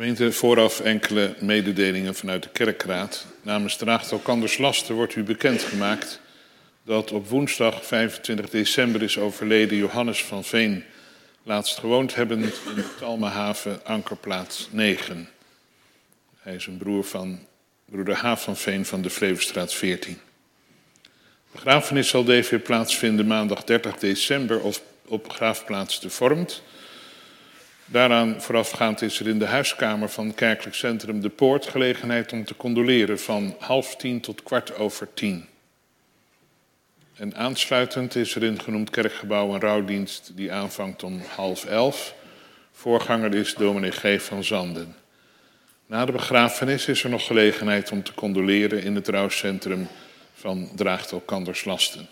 Gemeente, vooraf enkele mededelingen vanuit de kerkraad. Namens Draagt Elkanders Lasten wordt u bekendgemaakt dat op woensdag 25 december is overleden Johannes van Veen, laatst gewoond hebbend in de Talmenhaven, ankerplaats 9. Hij is een broer van broeder Haaf van Veen van de Vrevestraat 14. De begrafenis zal DV plaatsvinden maandag 30 december op begraafplaats De Vormt. Daaraan voorafgaand is er in de huiskamer van Kerkelijk Centrum De Poort gelegenheid om te condoleren van 9:30 tot 10:15. En aansluitend is er in het genoemd kerkgebouw een rouwdienst die aanvangt om 10:30. Voorganger is dominee G. van Zanden. Na de begrafenis is er nog gelegenheid om te condoleren in het rouwcentrum van Draagt Elkanders Lasten.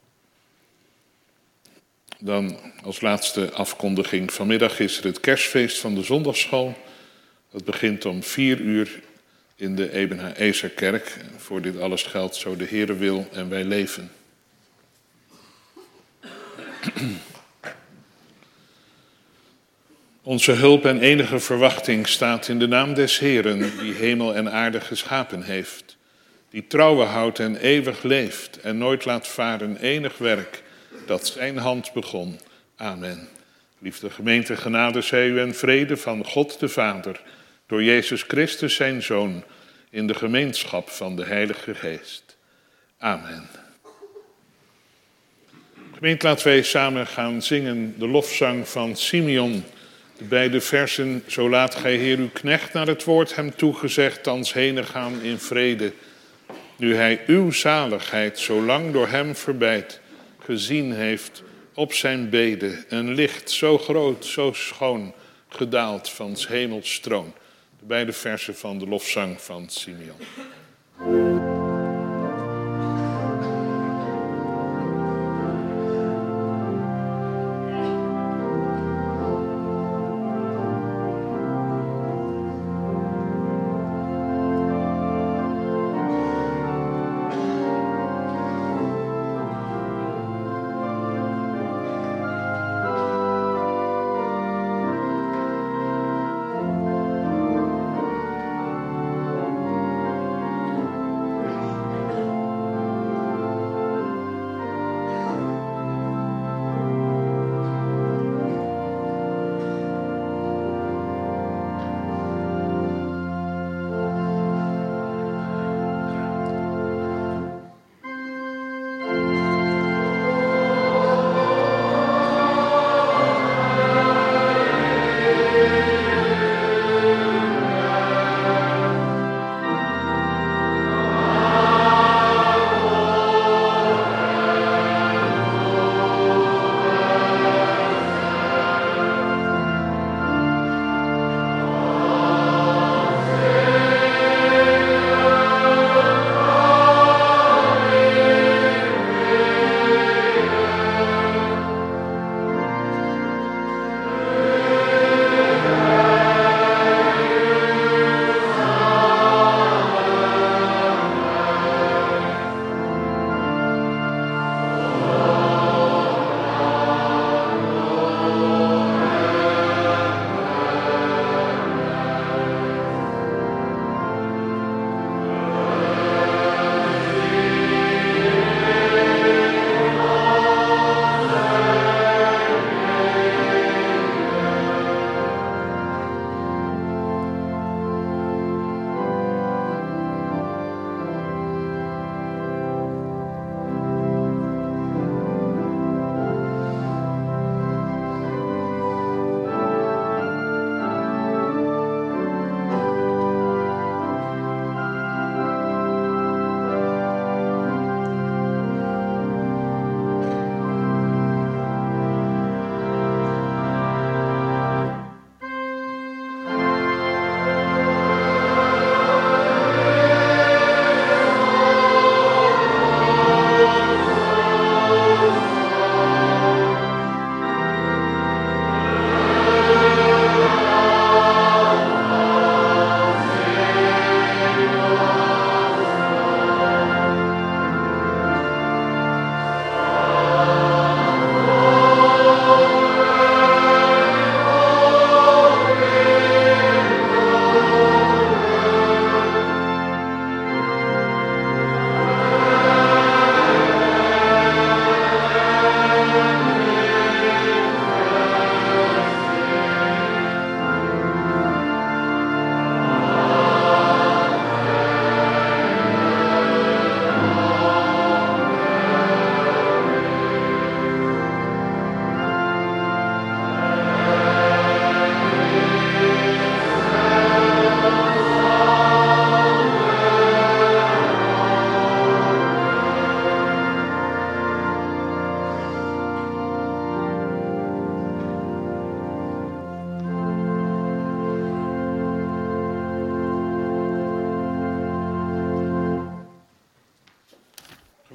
Dan als laatste afkondiging. Vanmiddag is er het kerstfeest van de zondagschool. Dat begint om 4:00 in de Ebenhaezerkerk. Voor dit alles geldt zo de Heere wil en wij leven. Onze hulp en enige verwachting staat in de naam des Heeren, die hemel en aarde geschapen heeft, die trouwen houdt en eeuwig leeft en nooit laat varen enig werk dat zijn hand begon. Amen. Liefde gemeente, genade zij u en vrede van God de Vader, door Jezus Christus zijn Zoon, in de gemeenschap van de Heilige Geest. Amen. Gemeente, laten wij samen gaan zingen de lofzang van Simeon. De beide versen, zo laat gij Heer uw knecht naar het woord hem toegezegd, thans henen gaan in vrede. Nu hij uw zaligheid zo lang door hem verbeidt, gezien heeft op zijn bede, een licht zo groot, zo schoon, gedaald van 's hemels troon. De beide versen van de lofzang van Simeon.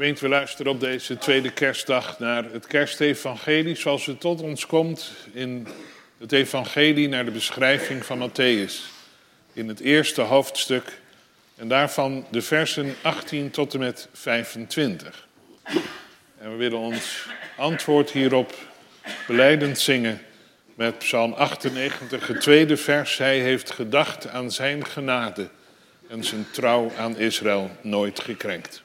Gemeente, we luisteren op deze tweede kerstdag naar het kerstevangelie zoals het tot ons komt in het evangelie naar de beschrijving van Mattheüs. In het eerste hoofdstuk en daarvan de versen 18 tot en met 25. En we willen ons antwoord hierop belijdend zingen met Psalm 98, het tweede vers. Hij heeft gedacht aan zijn genade en zijn trouw aan Israël nooit gekrenkt.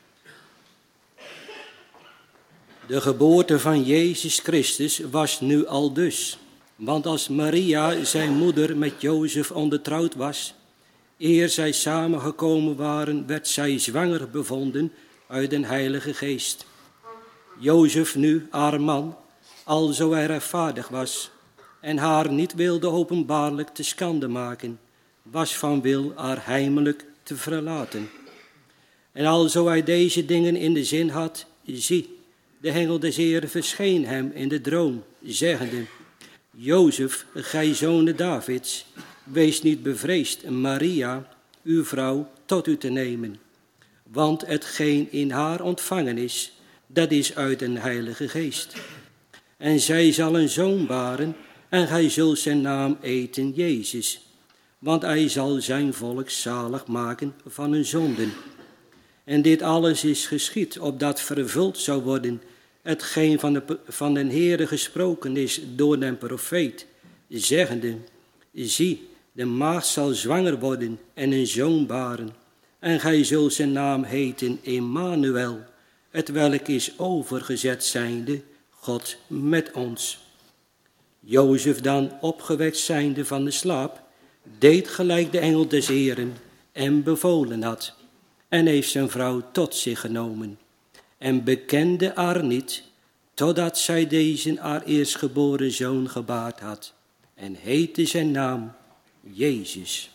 De geboorte van Jezus Christus was nu al dus. Want als Maria, zijn moeder, met Jozef ondertrouwd was, eer zij samengekomen waren, werd zij zwanger bevonden uit den Heilige Geest. Jozef nu, haar man, alzo hij rechtvaardig was en haar niet wilde openbaarlijk te schande maken, was van wil haar heimelijk te verlaten. En alzo hij deze dingen in de zin had, zie, de engel des Heeren verscheen hem in de droom, zeggende: Jozef, gij zoon Davids, wees niet bevreesd Maria, uw vrouw, tot u te nemen. Want hetgeen in haar ontvangen is, dat is uit een Heilige Geest. En zij zal een zoon baren, en gij zult zijn naam eten Jezus. Want hij zal zijn volk zalig maken van hun zonden. En dit alles is geschied, opdat vervuld zou worden hetgeen van den Heere gesproken is door den profeet, zeggende: zie, de maagd zal zwanger worden en een zoon baren. En gij zult zijn naam heten Emmanuel, hetwelk is overgezet zijnde, God met ons. Jozef dan, opgewekt zijnde van de slaap, deed gelijk de engel des Heeren en bevolen had, en heeft zijn vrouw tot zich genomen, en bekende haar niet, totdat zij deze haar eerstgeboren zoon gebaard had, en heette zijn naam Jezus.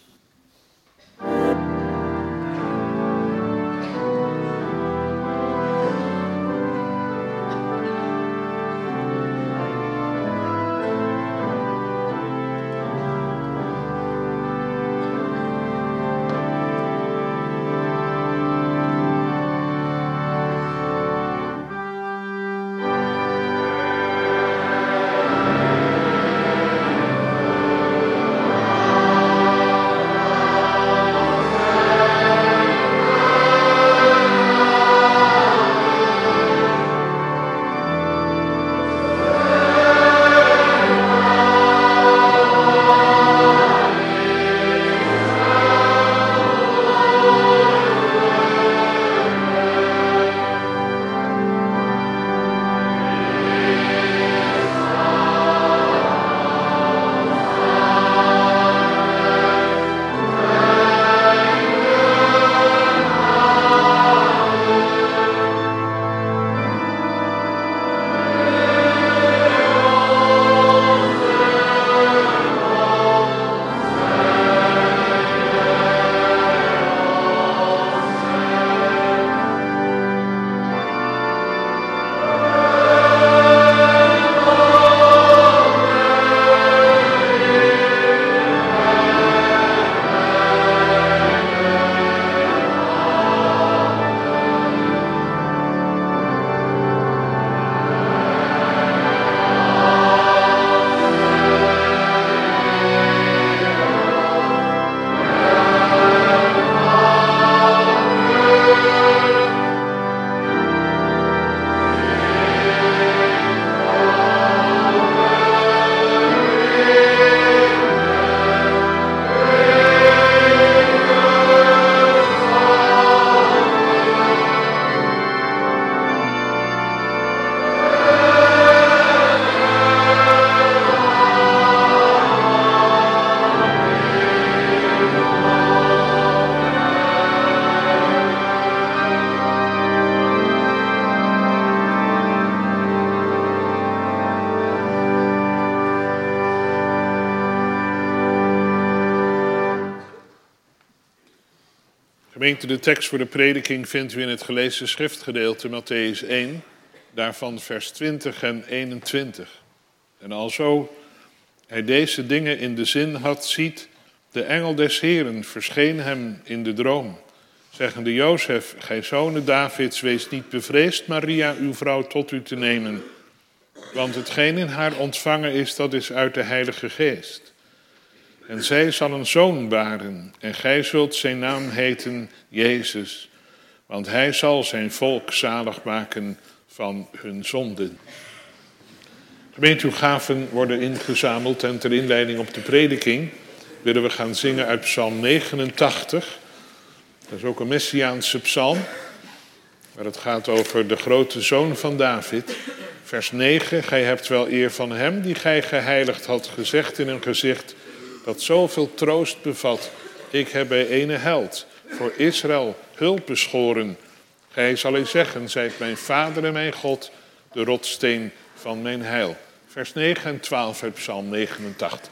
Gemeente, de tekst voor de prediking vindt u in het gelezen schriftgedeelte Mattheüs 1, daarvan vers 20 en 21. En alzo hij deze dingen in de zin had, ziet, de engel des Heeren verscheen hem in de droom zeggende Jozef, gij zonen Davids, wees niet bevreesd Maria, uw vrouw, tot u te nemen. Want hetgeen in haar ontvangen is, dat is uit de Heilige Geest. En zij zal een zoon baren, en gij zult zijn naam heten Jezus. Want hij zal zijn volk zalig maken van hun zonden. Gemeentetoegaven worden ingezameld en ter inleiding op de prediking willen we gaan zingen uit Psalm 89. Dat is ook een Messiaanse psalm, waar het gaat over de grote zoon van David. Vers 9, gij hebt wel eer van hem die gij geheiligd had gezegd in een gezicht dat zoveel troost bevat. Ik heb bij ene held voor Israël hulp beschoren. Gij zal hij zeggen, zijt mijn vader en mijn God, de rotssteen van mijn heil. Vers 9 en 12 uit Psalm 89.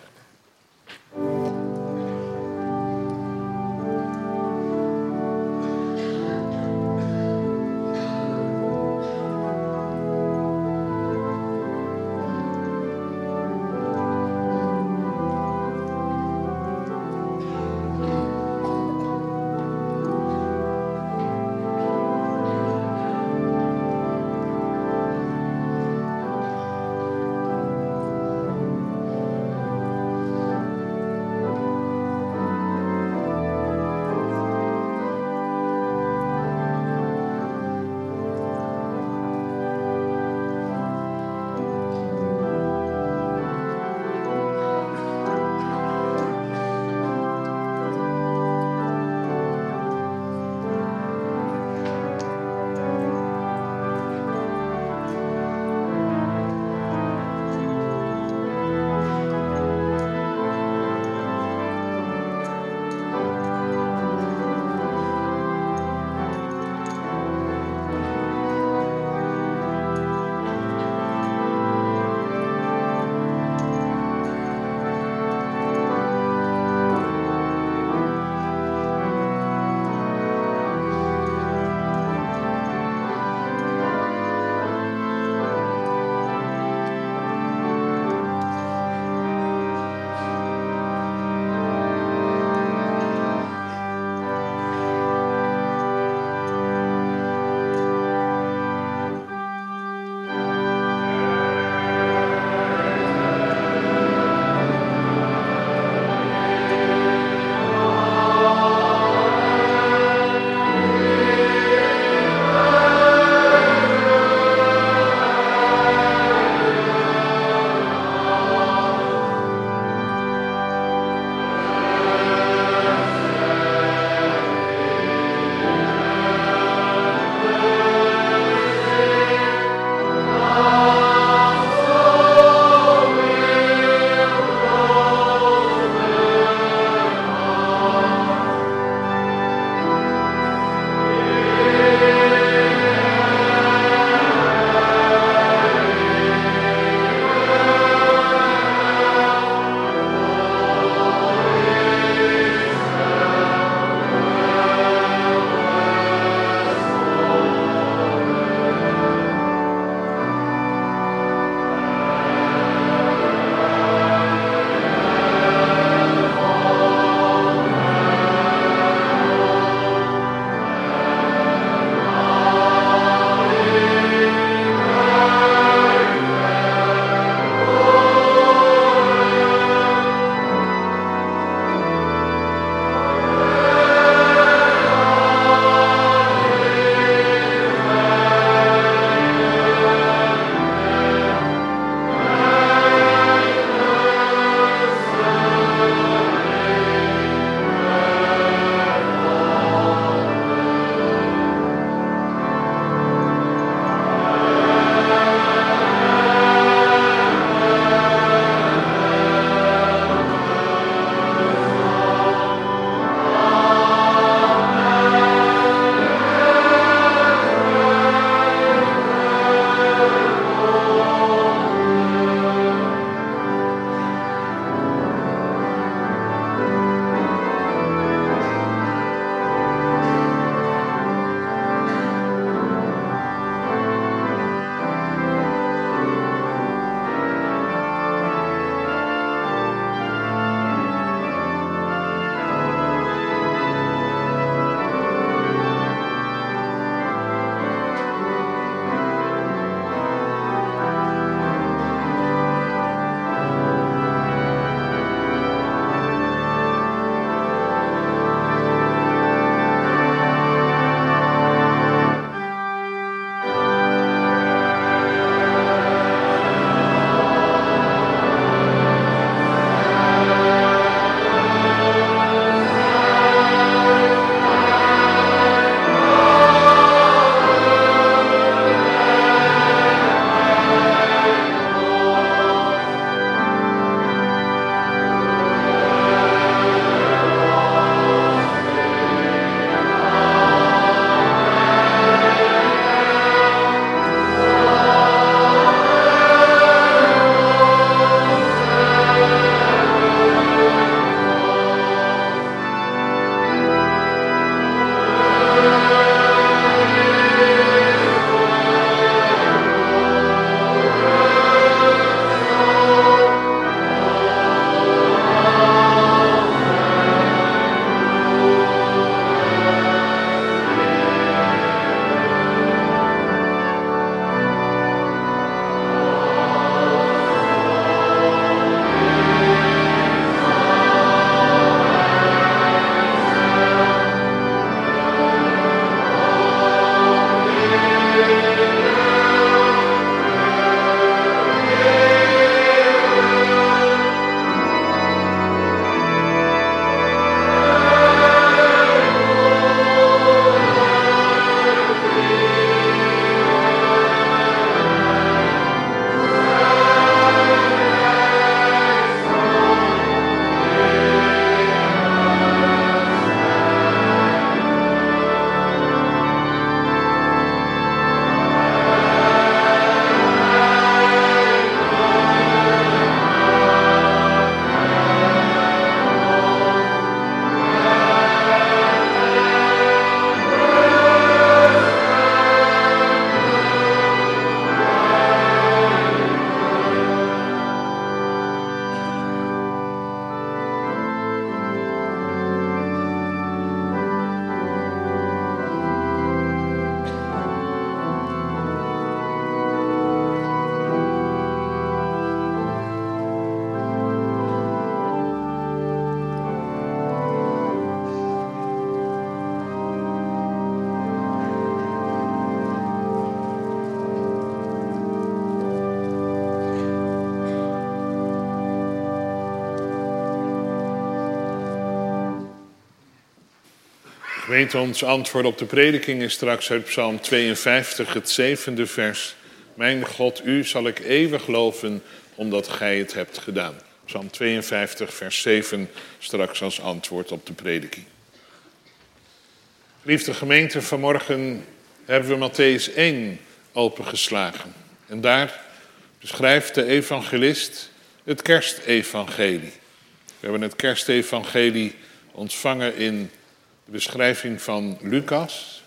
Gemeente, ons antwoord op de prediking is straks uit Psalm 52, het 7e vers. Mijn God, u zal ik eeuwig loven, omdat gij het hebt gedaan. Psalm 52, vers 7, straks als antwoord op de prediking. Geliefde gemeente, vanmorgen hebben we Mattheüs 1 opengeslagen. En daar beschrijft de evangelist het kerstevangelie. We hebben het kerstevangelie ontvangen in de beschrijving van Lucas.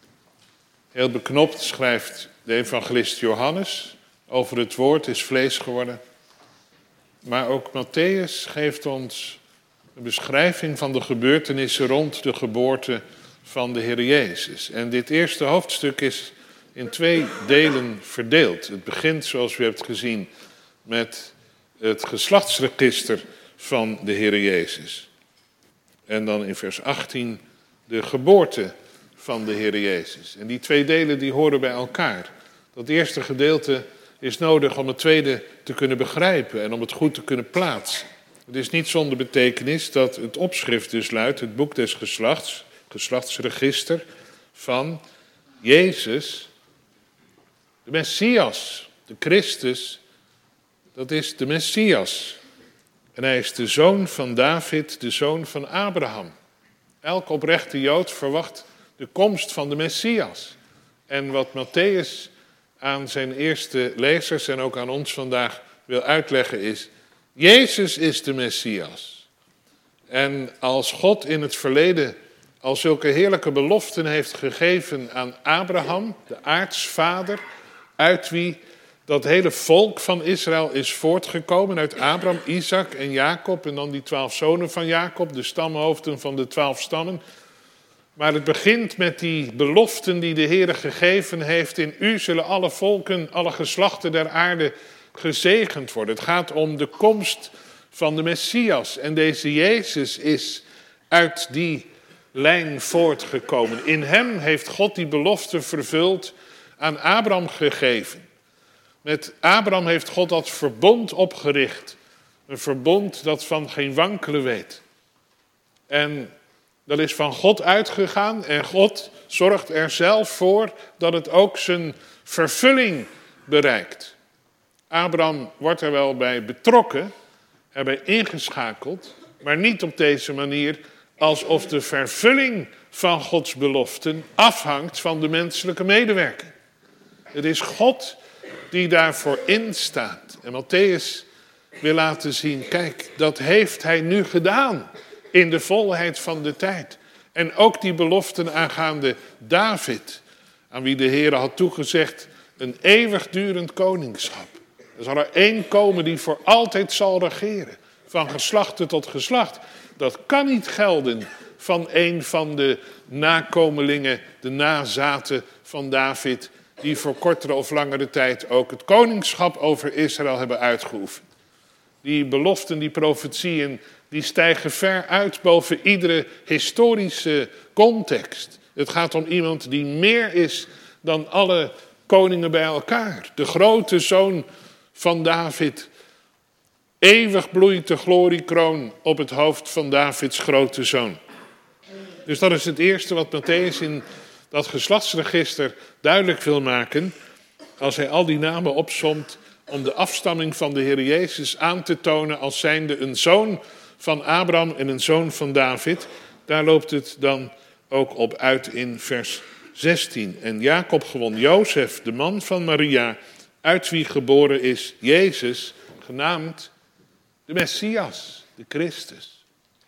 Heel beknopt schrijft de evangelist Johannes over het woord is vlees geworden. Maar ook Matthäus geeft ons een beschrijving van de gebeurtenissen rond de geboorte van de Heer Jezus. En dit eerste hoofdstuk is in 2 delen verdeeld. Het begint, zoals u hebt gezien, met het geslachtsregister van de Heer Jezus. En dan in vers 18 de geboorte van de Heer Jezus. En die 2 delen die horen bij elkaar. Dat eerste gedeelte is nodig om het tweede te kunnen begrijpen en om het goed te kunnen plaatsen. Het is niet zonder betekenis dat het opschrift dus luidt, het boek des geslachts, geslachtsregister van Jezus, de Messias, de Christus, dat is de Messias. En hij is de zoon van David, de zoon van Abraham. Elke oprechte Jood verwacht de komst van de Messias. En wat Matthäus aan zijn eerste lezers en ook aan ons vandaag wil uitleggen is, Jezus is de Messias. En als God in het verleden al zulke heerlijke beloften heeft gegeven aan Abraham, de aartsvader, uit wie dat hele volk van Israël is voortgekomen, uit Abraham, Isaac en Jacob, en dan die 12 zonen van Jacob, de stamhoofden van de 12 stammen. Maar het begint met die beloften die de Heer gegeven heeft. In u zullen alle volken, alle geslachten der aarde gezegend worden. Het gaat om de komst van de Messias. En deze Jezus is uit die lijn voortgekomen. In hem heeft God die belofte vervuld aan Abraham gegeven. Met Abraham heeft God dat verbond opgericht. Een verbond dat van geen wankelen weet. En dat is van God uitgegaan en God zorgt er zelf voor dat het ook zijn vervulling bereikt. Abraham wordt er wel bij betrokken, erbij ingeschakeld, maar niet op deze manier alsof de vervulling van Gods beloften afhangt van de menselijke medewerking. Het is God die daarvoor instaat. En Matthäus wil laten zien, kijk, dat heeft hij nu gedaan in de volheid van de tijd. En ook die beloften aangaande David, aan wie de Heer had toegezegd een eeuwigdurend koningschap. Er zal er één komen die voor altijd zal regeren, van geslachte tot geslacht. Dat kan niet gelden van een van de nakomelingen, de nazaten van David, die voor kortere of langere tijd ook het koningschap over Israël hebben uitgeoefend. Die beloften, die profetieën, die stijgen ver uit boven iedere historische context. Het gaat om iemand die meer is dan alle koningen bij elkaar. De grote zoon van David. Eeuwig bloeit de gloriekroon op het hoofd van Davids grote zoon. Dus dat is het eerste wat Matthäus in dat geslachtsregister duidelijk wil maken, als hij al die namen opsomt, om de afstamming van de Heer Jezus aan te tonen als zijnde een zoon van Abraham en een zoon van David. Daar loopt het dan ook op uit in vers 16. En Jacob gewon Jozef, de man van Maria, uit wie geboren is Jezus, genaamd de Messias, de Christus.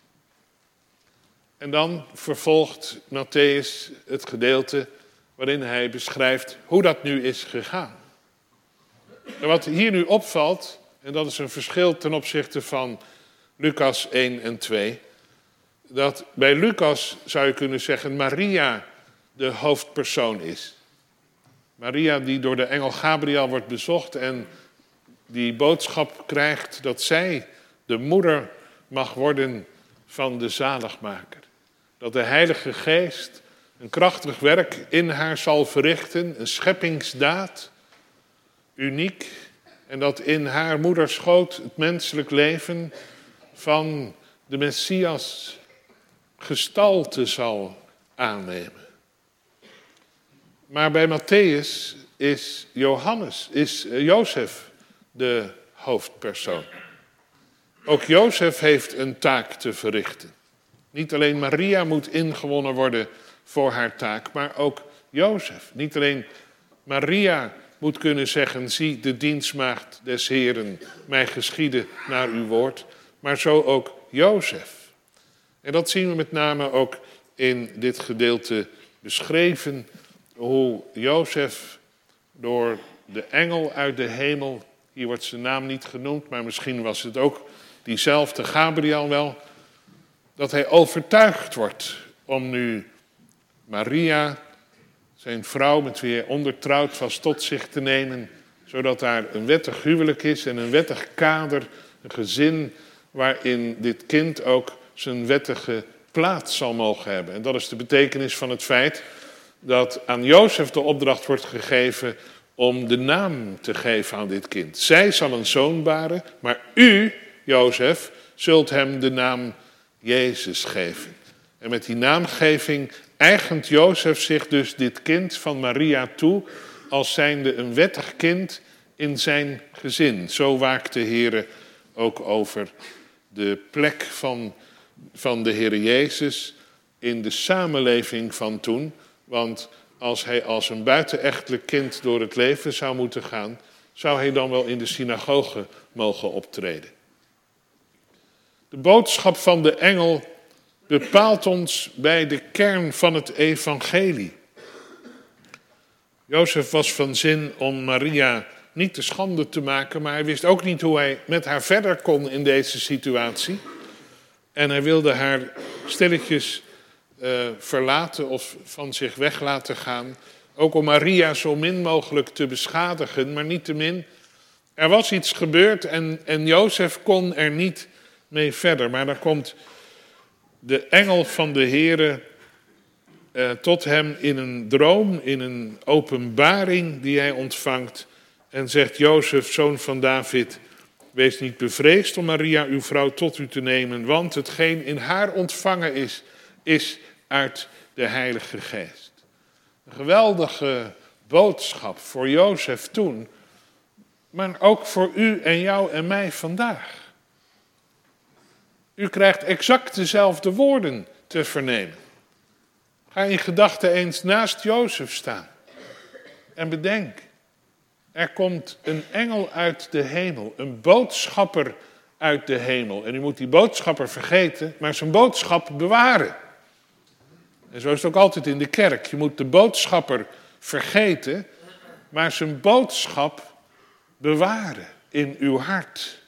En dan vervolgt Matthäus het gedeelte waarin hij beschrijft hoe dat nu is gegaan. En wat hier nu opvalt, en dat is een verschil ten opzichte van Lucas 1 en 2... dat bij Lucas, zou je kunnen zeggen, Maria de hoofdpersoon is. Maria die door de engel Gabriel wordt bezocht en die boodschap krijgt dat zij de moeder mag worden van de zaligmaker. Dat de Heilige Geest een krachtig werk in haar zal verrichten, een scheppingsdaad, uniek. En dat in haar moederschoot het menselijk leven van de Messias gestalte zal aannemen. Maar bij Mattheüs is Jozef de hoofdpersoon. Ook Jozef heeft een taak te verrichten. Niet alleen Maria moet ingewonnen worden voor haar taak, maar ook Jozef. Niet alleen Maria moet kunnen zeggen, zie de dienstmaagd des Heren, mij geschieden naar uw woord, maar zo ook Jozef. En dat zien we met name ook in dit gedeelte beschreven, hoe Jozef door de engel uit de hemel, hier wordt zijn naam niet genoemd, maar misschien was het ook diezelfde Gabriel wel, dat hij overtuigd wordt om nu Maria, zijn vrouw met wie hij ondertrouwd was, tot zich te nemen, zodat daar een wettig huwelijk is en een wettig kader, een gezin waarin dit kind ook zijn wettige plaats zal mogen hebben. En dat is de betekenis van het feit dat aan Jozef de opdracht wordt gegeven om de naam te geven aan dit kind. Zij zal een zoon baren, maar u, Jozef, zult hem de naam Jezus geven. En met die naamgeving eigent Jozef zich dus dit kind van Maria toe als zijnde een wettig kind in zijn gezin. Zo waakt de Heere ook over de plek van de Heere Jezus in de samenleving van toen. Want als hij als een buitenechtelijk kind door het leven zou moeten gaan, zou hij dan wel in de synagoge mogen optreden. De boodschap van de engel bepaalt ons bij de kern van het evangelie. Jozef was van zin om Maria niet te schande te maken, maar hij wist ook niet hoe hij met haar verder kon in deze situatie. En hij wilde haar stilletjes verlaten of van zich weg laten gaan. Ook om Maria zo min mogelijk te beschadigen, maar niettemin, er was iets gebeurd en Jozef kon er niet mee verder. Maar dan komt de engel van de Heere tot hem in een droom, in een openbaring die hij ontvangt. En zegt, Jozef, zoon van David, wees niet bevreesd om Maria, uw vrouw, tot u te nemen. Want hetgeen in haar ontvangen is uit de Heilige Geest. Een geweldige boodschap voor Jozef toen, maar ook voor u en jou en mij vandaag. U krijgt exact dezelfde woorden te vernemen. Ga in gedachten eens naast Jozef staan. En bedenk, er komt een engel uit de hemel, een boodschapper uit de hemel. En u moet die boodschapper vergeten, maar zijn boodschap bewaren. En zo is het ook altijd in de kerk. Je moet de boodschapper vergeten, maar zijn boodschap bewaren in uw hart.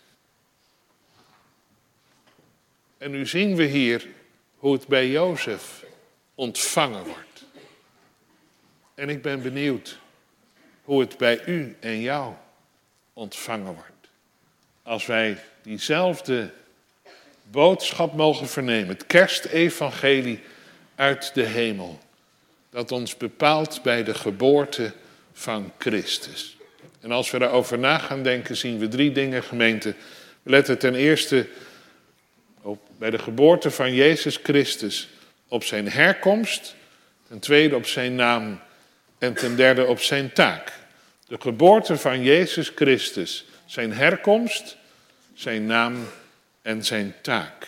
En nu zien we hier hoe het bij Jozef ontvangen wordt. En ik ben benieuwd hoe het bij u en jou ontvangen wordt. Als wij diezelfde boodschap mogen vernemen, het kerstevangelie uit de hemel, dat ons bepaalt bij de geboorte van Christus. En als we daarover na gaan denken, zien we 3 dingen, gemeente. We letten ten eerste bij de geboorte van Jezus Christus op zijn herkomst, ten tweede op zijn naam en ten derde op zijn taak. De geboorte van Jezus Christus, zijn herkomst, zijn naam en zijn taak.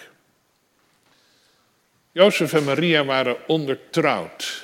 Jozef en Maria waren ondertrouwd.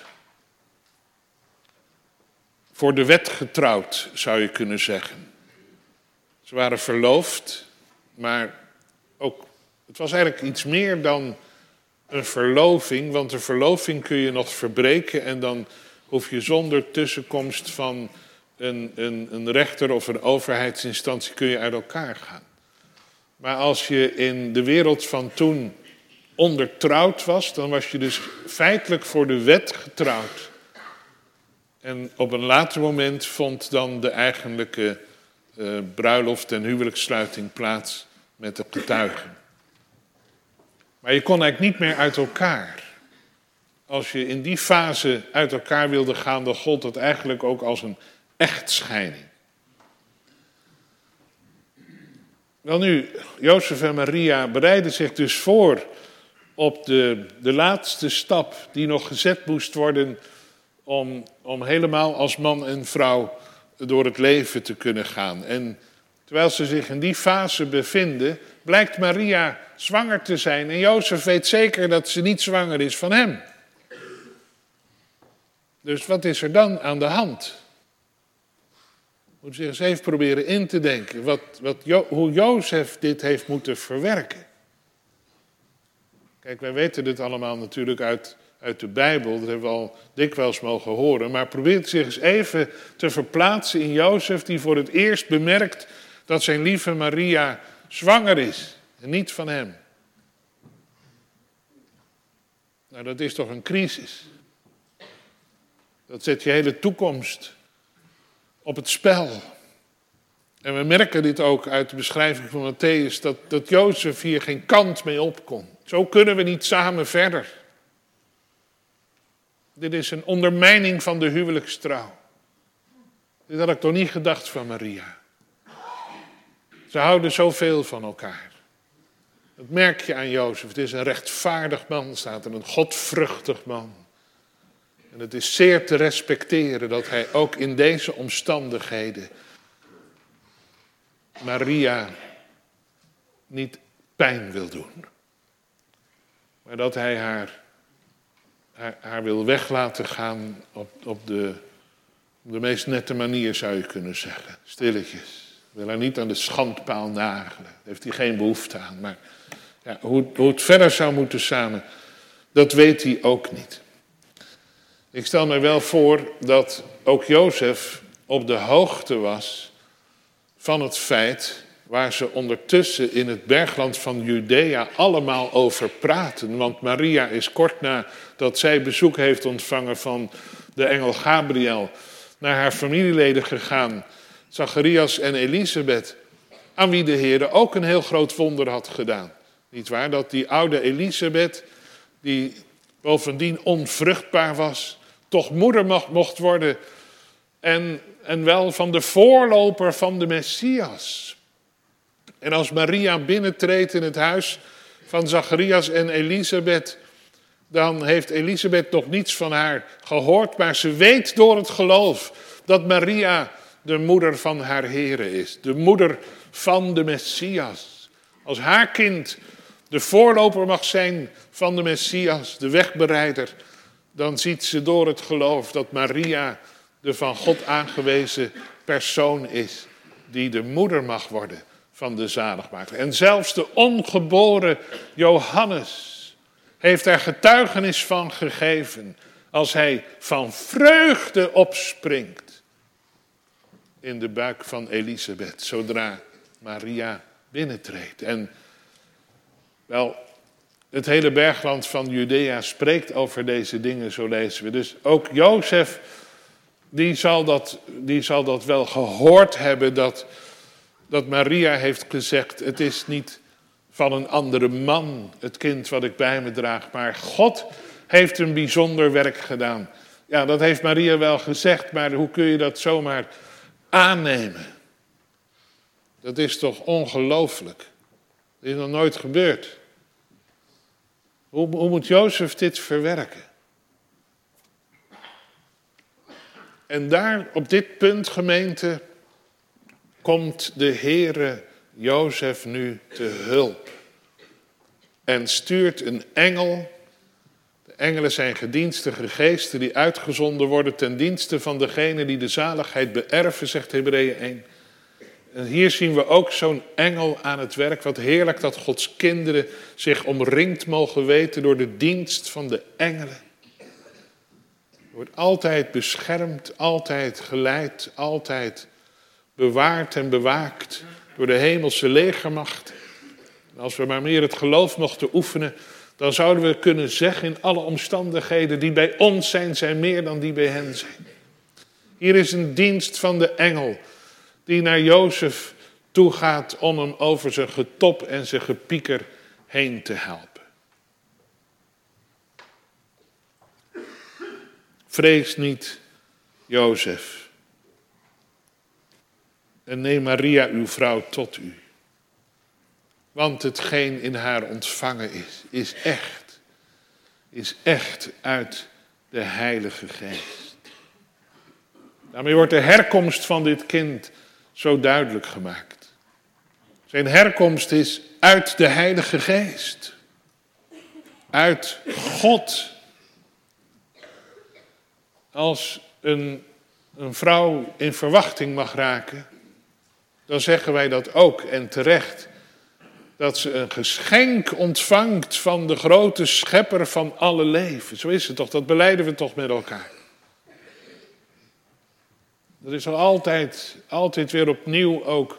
Voor de wet getrouwd, zou je kunnen zeggen. Ze waren verloofd, maar ook, het was eigenlijk iets meer dan een verloving, want een verloving kun je nog verbreken en dan hoef je zonder tussenkomst van een rechter of een overheidsinstantie kun je uit elkaar gaan. Maar als je in de wereld van toen ondertrouwd was, dan was je dus feitelijk voor de wet getrouwd. En op een later moment vond dan de eigenlijke bruiloft en huwelijkssluiting plaats met de getuigen. Maar je kon eigenlijk niet meer uit elkaar. Als je in die fase uit elkaar wilde gaan, dan gold dat eigenlijk ook als een echtscheiding. Welnu, Jozef en Maria bereiden zich dus voor op de laatste stap die nog gezet moest worden om helemaal als man en vrouw door het leven te kunnen gaan. En terwijl ze zich in die fase bevinden, blijkt Maria zwanger te zijn. En Jozef weet zeker dat ze niet zwanger is van hem. Dus wat is er dan aan de hand? Moet zich eens even proberen in te denken hoe Jozef dit heeft moeten verwerken. Kijk, wij weten dit allemaal natuurlijk uit de Bijbel, dat hebben we al dikwijls mogen horen. Maar probeer zich eens even te verplaatsen in Jozef, die voor het eerst bemerkt dat zijn lieve Maria zwanger is en niet van hem. Nou, dat is toch een crisis. Dat zet je hele toekomst op het spel. En we merken dit ook uit de beschrijving van Mattheüs, dat Jozef hier geen kant mee op kon. Zo kunnen we niet samen verder. Dit is een ondermijning van de huwelijkstrouw. Dit had ik toch niet gedacht van Maria. Ze houden zoveel van elkaar. Dat merk je aan Jozef. Het is een rechtvaardig man, staat er, een godvruchtig man. En het is zeer te respecteren dat hij ook in deze omstandigheden Maria niet pijn wil doen. Maar dat hij haar wil weg laten gaan op de meest nette manier, zou je kunnen zeggen. Stilletjes. Wil haar niet aan de schandpaal nagelen. Daar heeft hij geen behoefte aan. Maar ja, hoe het verder zou moeten samen, dat weet hij ook niet. Ik stel me wel voor dat ook Jozef op de hoogte was van het feit waar ze ondertussen in het bergland van Judea allemaal over praten. Want Maria is kort nadat zij bezoek heeft ontvangen van de engel Gabriel naar haar familieleden gegaan, Zacharias en Elisabeth, aan wie de Heer ook een heel groot wonder had gedaan. Niet waar? Dat die oude Elisabeth, die bovendien onvruchtbaar was, toch moeder mocht worden en wel van de voorloper van de Messias. En als Maria binnentreedt in het huis van Zacharias en Elisabeth, dan heeft Elisabeth nog niets van haar gehoord, maar ze weet door het geloof dat Maria de moeder van haar Here is, de moeder van de Messias. Als haar kind de voorloper mag zijn van de Messias, de wegbereider, dan ziet ze door het geloof dat Maria de van God aangewezen persoon is, die de moeder mag worden van de zaligmaker. En zelfs de ongeboren Johannes heeft daar getuigenis van gegeven als hij van vreugde opspringt in de buik van Elisabeth, zodra Maria binnentreedt. En wel, het hele bergland van Judea spreekt over deze dingen, zo lezen we. Dus ook Jozef, die zal dat wel gehoord hebben, dat Maria heeft gezegd, het is niet van een andere man, het kind wat ik bij me draag, maar God heeft een bijzonder werk gedaan. Ja, dat heeft Maria wel gezegd, maar hoe kun je dat zomaar aannemen? Dat is toch ongelooflijk? Dat is nog nooit gebeurd. Hoe moet Jozef dit verwerken? En daar, op dit punt, gemeente, komt de Heere Jozef nu te hulp. En stuurt een engel. De engelen zijn gedienstige geesten die uitgezonden worden ten dienste van degene die de zaligheid beërven, zegt Hebreeën 1. En hier zien we ook zo'n engel aan het werk. Wat heerlijk dat Gods kinderen zich omringd mogen weten door de dienst van de engelen. Wordt altijd beschermd, altijd geleid, altijd bewaard en bewaakt door de hemelse legermacht. En als we maar meer het geloof mochten oefenen, dan zouden we kunnen zeggen in alle omstandigheden die bij ons zijn meer dan die bij hen zijn. Hier is een dienst van de engel die naar Jozef toe gaat om hem over zijn getop en zijn gepieker heen te helpen. Vrees niet, Jozef. En neem Maria, uw vrouw, tot u. Want hetgeen in haar ontvangen is echt. is echt uit de Heilige Geest. Daarmee wordt de herkomst van dit kind zo duidelijk gemaakt. Zijn herkomst is uit de Heilige Geest. Uit God. Als een vrouw in verwachting mag raken, dan zeggen wij dat ook en terecht. Dat ze een geschenk ontvangt van de grote schepper van alle leven. Zo is het toch, dat belijden we toch met elkaar. Dat is al altijd weer opnieuw ook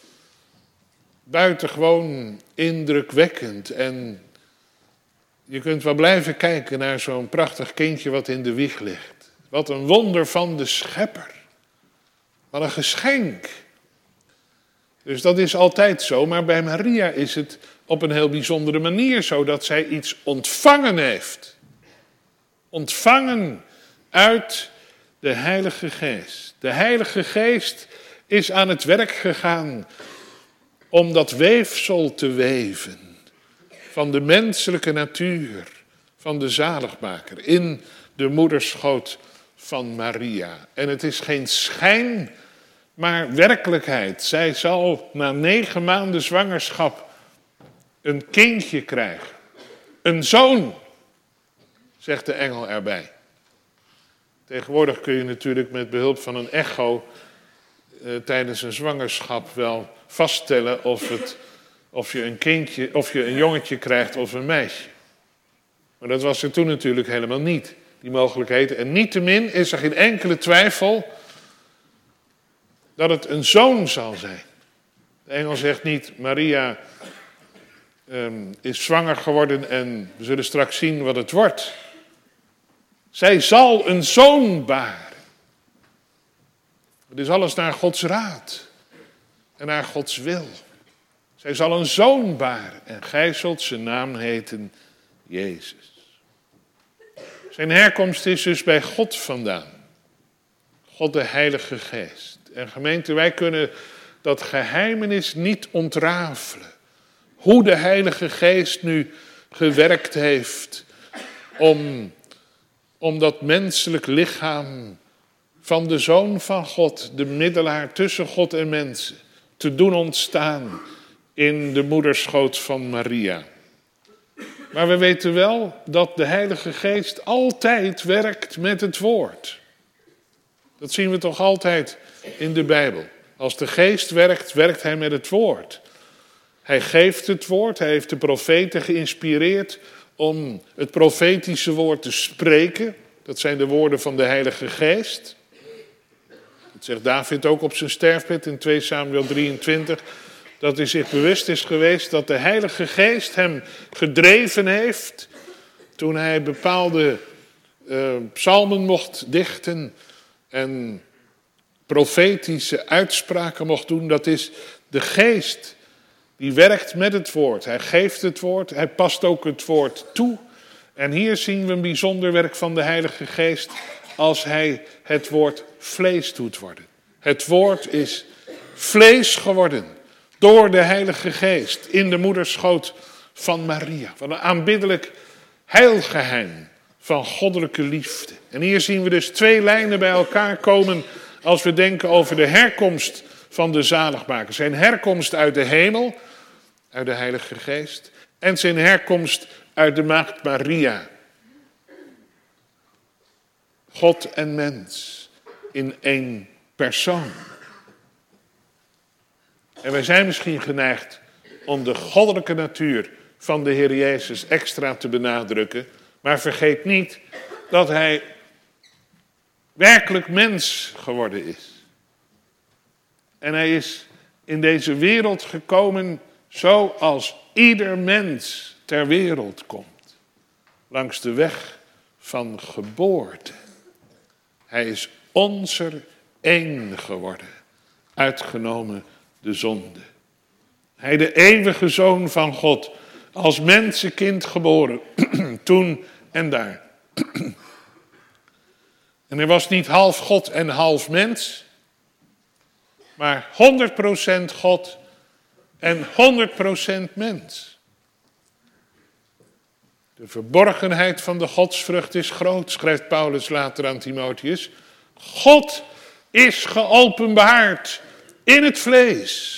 buitengewoon indrukwekkend. En je kunt wel blijven kijken naar zo'n prachtig kindje wat in de wieg ligt. Wat een wonder van de schepper. Wat een geschenk. Dus dat is altijd zo, maar bij Maria is het op een heel bijzondere manier zo dat zij iets ontvangen heeft. Ontvangen uit de Heilige Geest. De Heilige Geest is aan het werk gegaan om dat weefsel te weven van de menselijke natuur, van de zaligmaker, in de moederschoot van Maria. En het is geen schijn, maar werkelijkheid. Zij zal na 9 maanden zwangerschap een kindje krijgen. Een zoon, zegt de engel erbij. Tegenwoordig kun je natuurlijk met behulp van een echo tijdens een zwangerschap wel vaststellen of je een jongetje krijgt of een meisje. Maar dat was er toen natuurlijk helemaal niet, die mogelijkheden. En niettemin is er geen enkele twijfel dat het een zoon zal zijn. De engel zegt niet, Maria is zwanger geworden en we zullen straks zien wat het wordt. Zij zal een zoon baren. Het is alles naar Gods raad en naar Gods wil. Zij zal een zoon baren en gij zult zijn naam heten Jezus. Zijn herkomst is dus bij God vandaan. God de Heilige Geest. En gemeente, wij kunnen dat geheimenis niet ontrafelen. Hoe de Heilige Geest nu gewerkt heeft om dat menselijk lichaam van de Zoon van God, de middelaar tussen God en mensen, te doen ontstaan in de moederschoot van Maria. Maar we weten wel dat de Heilige Geest altijd werkt met het woord. Dat zien we toch altijd in de Bijbel. Als de Geest werkt, werkt hij met het woord. Hij geeft het woord, hij heeft de profeten geïnspireerd om het profetische woord te spreken. Dat zijn de woorden van de Heilige Geest. Dat zegt David ook op zijn sterfbed in 2 Samuel 23. Dat hij zich bewust is geweest dat de Heilige Geest hem gedreven heeft toen hij bepaalde psalmen mocht dichten en profetische uitspraken mocht doen. Dat is de Geest die werkt met het woord. Hij geeft het woord, hij past ook het woord toe. En hier zien we een bijzonder werk van de Heilige Geest als hij het woord vlees doet worden. Het woord is vlees geworden door de Heilige Geest in de moederschoot van Maria. Wat een aanbiddelijk heilgeheim van goddelijke liefde. En hier zien we dus 2 lijnen bij elkaar komen als we denken over de herkomst van de zaligmaker. Zijn herkomst uit de hemel, uit de Heilige Geest, en zijn herkomst uit de maagd Maria. God en mens in 1 persoon. En wij zijn misschien geneigd om de goddelijke natuur van de Heer Jezus extra te benadrukken. Maar vergeet niet dat hij werkelijk mens geworden is. En hij is in deze wereld gekomen zoals ieder mens ter wereld komt. Langs de weg van geboorte. Hij is onzer één geworden, uitgenomen de zonde. Hij de eeuwige Zoon van God, als mensenkind geboren, toen en daar. En hij was niet half God en half mens, maar 100% God en 100% mens. De verborgenheid van de godsvrucht is groot, schrijft Paulus later aan Timotheus. God is geopenbaard in het vlees.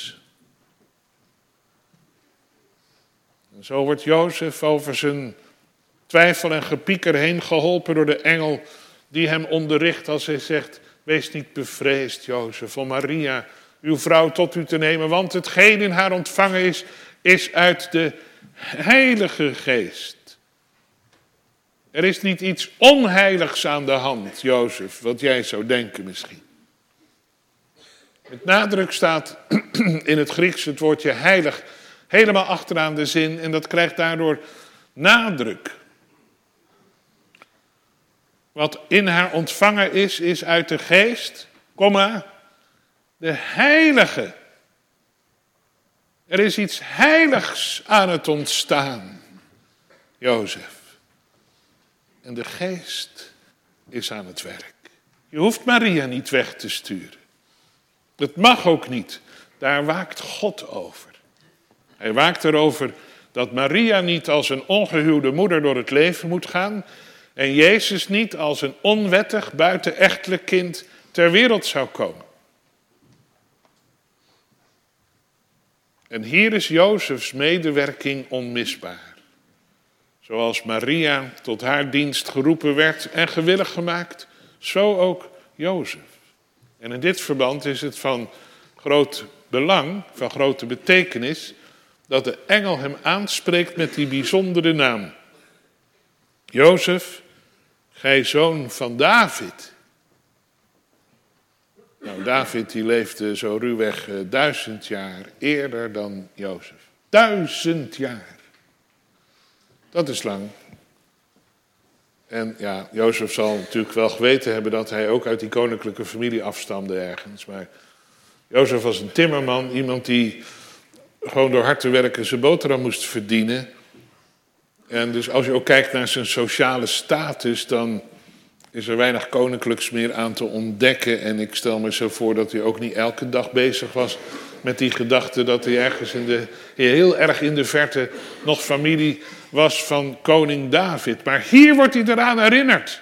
En zo wordt Jozef over zijn twijfel en gepieker heen geholpen door de engel die hem onderricht als hij zegt: wees niet bevreesd, Jozef, om Maria, uw vrouw, tot u te nemen, want hetgeen in haar ontvangen is uit de Heilige Geest. Er is niet iets onheiligs aan de hand, Jozef, wat jij zou denken misschien. Met nadruk staat in het Grieks het woordje heilig helemaal achteraan de zin en dat krijgt daardoor nadruk. Wat in haar ontvangen is uit de geest, de heilige. Er is iets heiligs aan het ontstaan, Jozef. En de geest is aan het werk. Je hoeft Maria niet weg te sturen. Dat mag ook niet. Daar waakt God over. Hij waakt erover dat Maria niet als een ongehuwde moeder door het leven moet gaan en Jezus niet als een onwettig buitenechtelijk kind ter wereld zou komen. En hier is Jozefs medewerking onmisbaar. Zoals Maria tot haar dienst geroepen werd en gewillig gemaakt, zo ook Jozef. En in dit verband is het van groot belang, van grote betekenis, dat de engel hem aanspreekt met die bijzondere naam. Jozef, gij zoon van David. Nou, David die leefde zo ruwweg 1000 jaar eerder dan Jozef. 1000 jaar. Dat is lang. En ja, Jozef zal natuurlijk wel geweten hebben dat hij ook uit die koninklijke familie afstamde ergens. Maar Jozef was een timmerman, iemand die gewoon door hard te werken zijn boterham moest verdienen. En dus als je ook kijkt naar zijn sociale status, dan is er weinig koninklijks meer aan te ontdekken. En ik stel me zo voor dat hij ook niet elke dag bezig was met die gedachte dat hij ergens heel erg in de verte nog familie was van koning David. Maar hier wordt hij eraan herinnerd.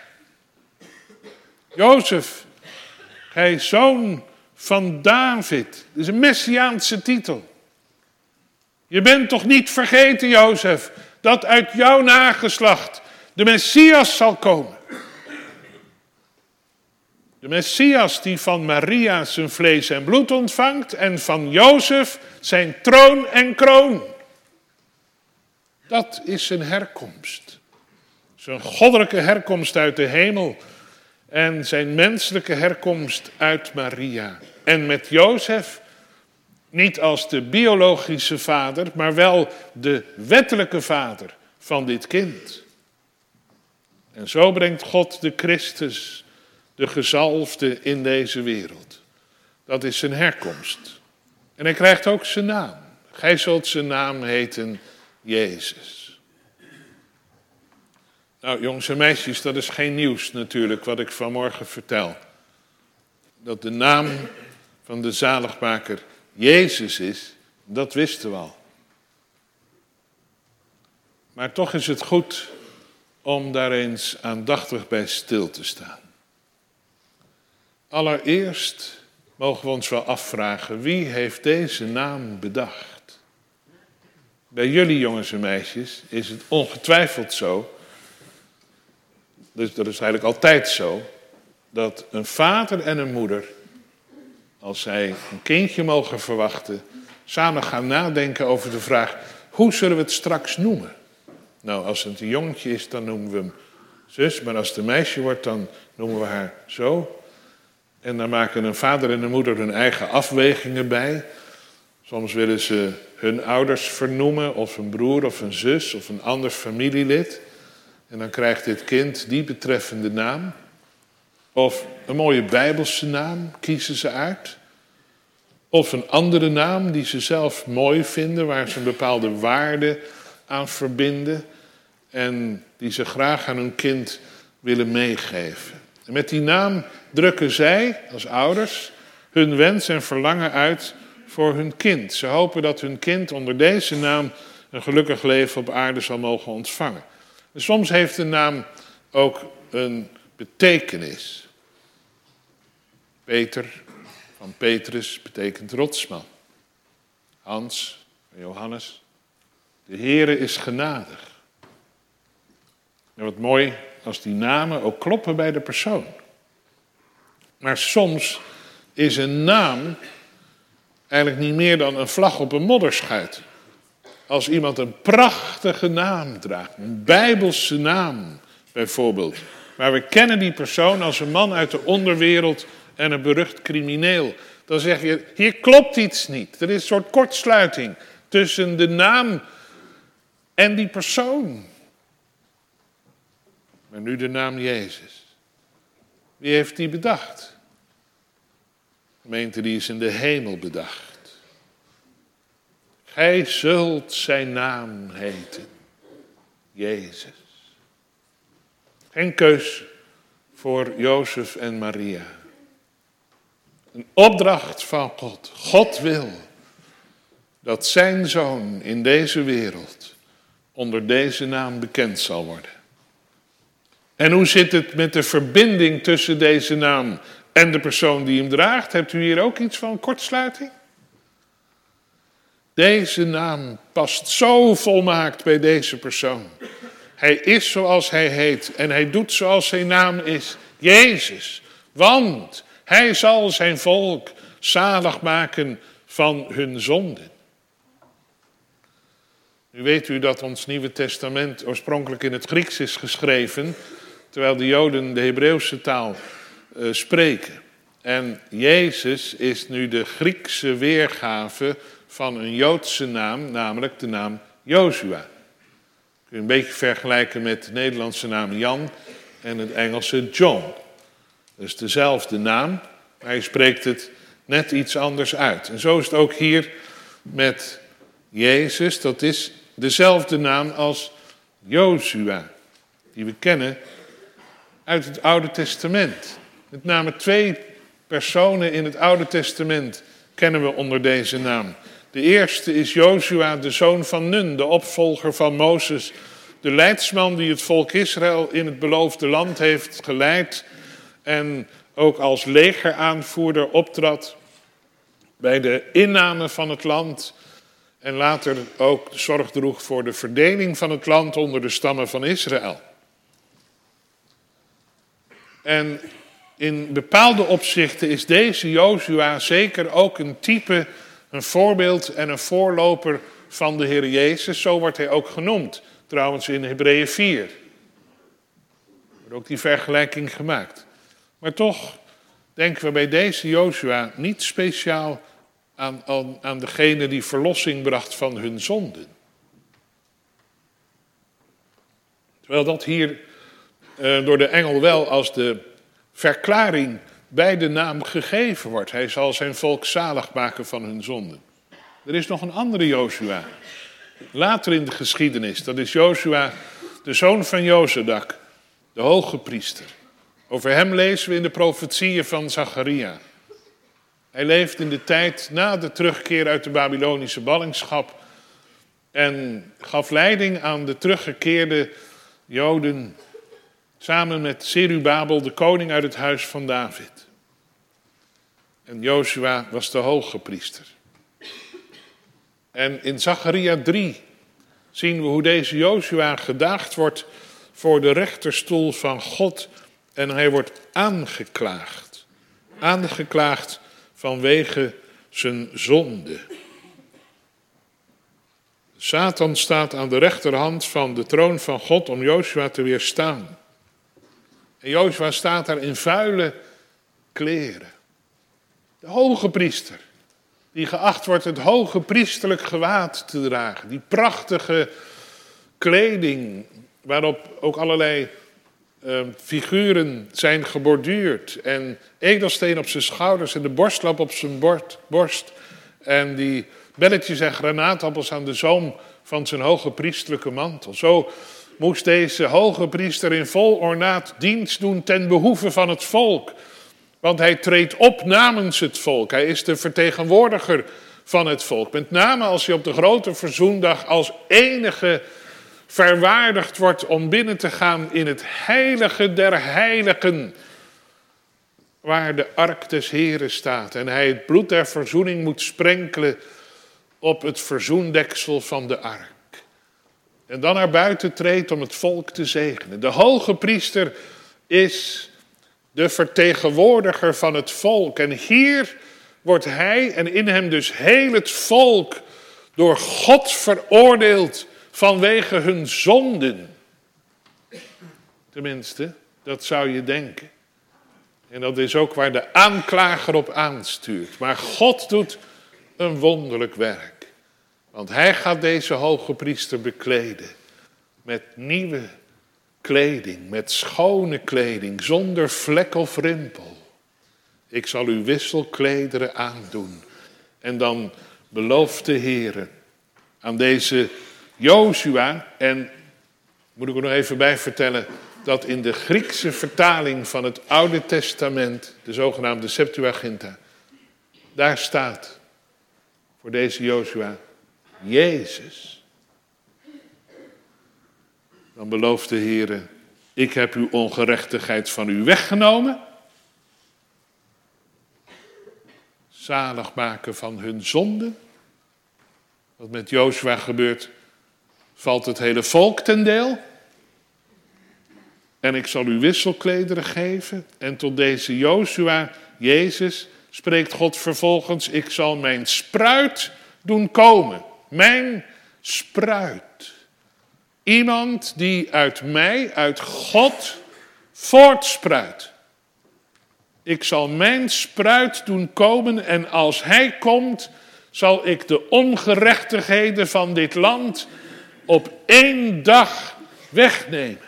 Jozef, gij zoon van David. Dat is een messiaanse titel. Je bent toch niet vergeten, Jozef, dat uit jouw nageslacht de Messias zal komen. De Messias die van Maria zijn vlees en bloed ontvangt en van Jozef zijn troon en kroon. Dat is zijn herkomst. Zijn goddelijke herkomst uit de hemel en zijn menselijke herkomst uit Maria. En met Jozef niet als de biologische vader, maar wel de wettelijke vader van dit kind. En zo brengt God de Christus, de gezalfde, in deze wereld. Dat is zijn herkomst. En hij krijgt ook zijn naam. Gij zult zijn naam heten Jezus. Nou, jongens en meisjes, dat is geen nieuws natuurlijk wat ik vanmorgen vertel. Dat de naam van de zaligmaker Jezus is, dat wisten we al. Maar toch is het goed om daar eens aandachtig bij stil te staan. Allereerst mogen we ons wel afvragen, wie heeft deze naam bedacht? Bij jullie jongens en meisjes is het ongetwijfeld zo, dus dat is eigenlijk altijd zo, dat een vader en een moeder, als zij een kindje mogen verwachten, samen gaan nadenken over de vraag, hoe zullen we het straks noemen? Nou, als het een jongetje is, dan noemen we hem zus, maar als het een meisje wordt, dan noemen we haar zo. En dan maken een vader en een moeder hun eigen afwegingen bij. Soms willen ze hun ouders vernoemen, of een broer of een zus of een ander familielid. En dan krijgt dit kind die betreffende naam. Of een mooie Bijbelse naam kiezen ze uit. Of een andere naam die ze zelf mooi vinden, waar ze een bepaalde waarde aan verbinden. En die ze graag aan hun kind willen meegeven. En met die naam drukken zij, als ouders, hun wens en verlangen uit voor hun kind. Ze hopen dat hun kind onder deze naam een gelukkig leven op aarde zal mogen ontvangen. En soms heeft een naam ook een betekenis. Peter van Petrus betekent rotsman. Hans van Johannes. De Heere is genadig. En wat mooi als die namen ook kloppen bij de persoon. Maar soms is een naam eigenlijk niet meer dan een vlag op een modderschuit. Als iemand een prachtige naam draagt, een Bijbelse naam bijvoorbeeld. Maar we kennen die persoon als een man uit de onderwereld en een berucht crimineel. Dan zeg je, hier klopt iets niet. Er is een soort kortsluiting tussen de naam en die persoon. Maar nu de naam Jezus. Wie heeft die bedacht? Gemeente, die is in de hemel bedacht. Gij zult zijn naam heten. Jezus. Geen keus voor Jozef en Maria. Een opdracht van God. God wil dat zijn zoon in deze wereld onder deze naam bekend zal worden. En hoe zit het met de verbinding tussen deze naam en de persoon die hem draagt? Hebt u hier ook iets van kortsluiting? Deze naam past zo volmaakt bij deze persoon. Hij is zoals hij heet en hij doet zoals zijn naam is. Jezus. Want hij zal zijn volk zalig maken van hun zonden. Nu weet u dat ons Nieuwe Testament oorspronkelijk in het Grieks is geschreven, terwijl de Joden de Hebreeuwse taal spreken. En Jezus is nu de Griekse weergave van een Joodse naam, namelijk de naam Joshua. Kun je een beetje vergelijken met de Nederlandse naam Jan en het Engelse John. Dus dezelfde naam, maar hij spreekt het net iets anders uit. En zo is het ook hier met Jezus, dat is dezelfde naam als Jozua, die we kennen uit het Oude Testament. Met name 2 personen in het Oude Testament kennen we onder deze naam. De eerste is Jozua, de zoon van Nun, de opvolger van Mozes. De leidsman die het volk Israël in het beloofde land heeft geleid. En ook als legeraanvoerder optrad bij de inname van het land. En later ook zorg droeg voor de verdeling van het land onder de stammen van Israël. En in bepaalde opzichten is deze Jozua zeker ook een type, een voorbeeld en een voorloper van de Heer Jezus. Zo wordt hij ook genoemd, trouwens in Hebreeën 4. Er wordt ook die vergelijking gemaakt. Maar toch denken we bij deze Jozua niet speciaal aan degene die verlossing bracht van hun zonden. Terwijl dat hier door de engel wel als de verklaring bij de naam gegeven wordt. Hij zal zijn volk zalig maken van hun zonden. Er is nog een andere Jozua. Later in de geschiedenis. Dat is Jozua, de zoon van Jozadak, de hoge priester. Over hem lezen we in de profetieën van Zacharia. Hij leeft in de tijd na de terugkeer uit de Babylonische ballingschap en gaf leiding aan de teruggekeerde Joden samen met Zerubabel, de koning uit het huis van David. En Jozua was de hoge priester. En in Zacharia 3 zien we hoe deze Jozua gedaagd wordt voor de rechterstoel van God en hij wordt aangeklaagd. Aangeklaagd vanwege zijn zonde. Satan staat aan de rechterhand van de troon van God om Jozua te weerstaan. En Jozua staat daar in vuile kleren. De hoge priester, die geacht wordt het hoge priesterlijk gewaad te dragen. Die prachtige kleding waarop ook allerlei figuren zijn geborduurd. En edelsteen op zijn schouders en de borstlap op zijn borst. En die belletjes en granaatappels aan de zoom van zijn hoge priesterlijke mantel. Zo moest deze hoge priester in vol ornaat dienst doen ten behoeve van het volk. Want hij treedt op namens het volk. Hij is de vertegenwoordiger van het volk. Met name als hij op de grote verzoendag als enige verwaardigd wordt om binnen te gaan in het heilige der heiligen, waar de ark des Heren staat. En hij het bloed der verzoening moet sprenkelen op het verzoendeksel van de ark. En dan naar buiten treedt om het volk te zegenen. De hoge priester is de vertegenwoordiger van het volk. En hier wordt hij en in hem dus heel het volk door God veroordeeld vanwege hun zonden. Tenminste, dat zou je denken. En dat is ook waar de aanklager op aanstuurt. Maar God doet een wonderlijk werk. Want hij gaat deze hoge priester bekleden met nieuwe kleding, met schone kleding, zonder vlek of rimpel. Ik zal u wisselklederen aandoen. En dan belooft de Heer aan deze Jozua, en moet ik er nog even bij vertellen, dat in de Griekse vertaling van het Oude Testament, de zogenaamde Septuaginta, daar staat voor deze Jozua Jezus. Dan belooft de Heer, ik heb uw ongerechtigheid van u weggenomen. Zalig maken van hun zonde. Wat met Jozua gebeurt, valt het hele volk ten deel. En ik zal u wisselklederen geven. En tot deze Jozua, Jezus, spreekt God vervolgens, ik zal mijn spruit doen komen. Mijn spruit. Iemand die uit mij, uit God, voortspruit. Ik zal mijn spruit doen komen en als hij komt, zal ik de ongerechtigheden van dit land op 1 dag wegnemen.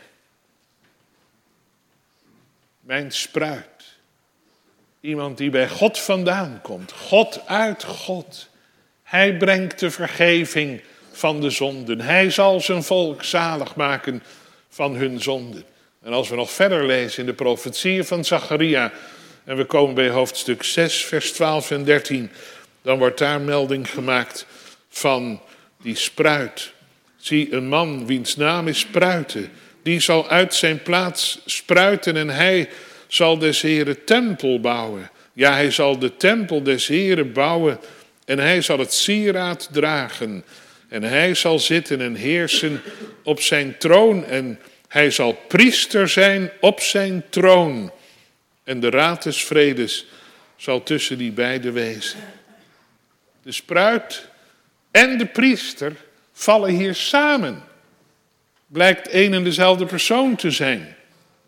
Mijn spruit. Iemand die bij God vandaan komt. God uit God. Hij brengt de vergeving van de zonden. Hij zal zijn volk zalig maken van hun zonden. En als we nog verder lezen in de profetieën van Zacharia, en we komen bij hoofdstuk 6, vers 12 en 13, dan wordt daar melding gemaakt van die spruit. Zie, een man wiens naam is Spruiten, die zal uit zijn plaats spruiten en hij zal des Heren tempel bouwen. Ja, hij zal de tempel des Heren bouwen en hij zal het sieraad dragen. En hij zal zitten en heersen op zijn troon en hij zal priester zijn op zijn troon. En de raad des vredes zal tussen die beiden wezen. De spruit en de priester vallen hier samen. Blijkt één en dezelfde persoon te zijn.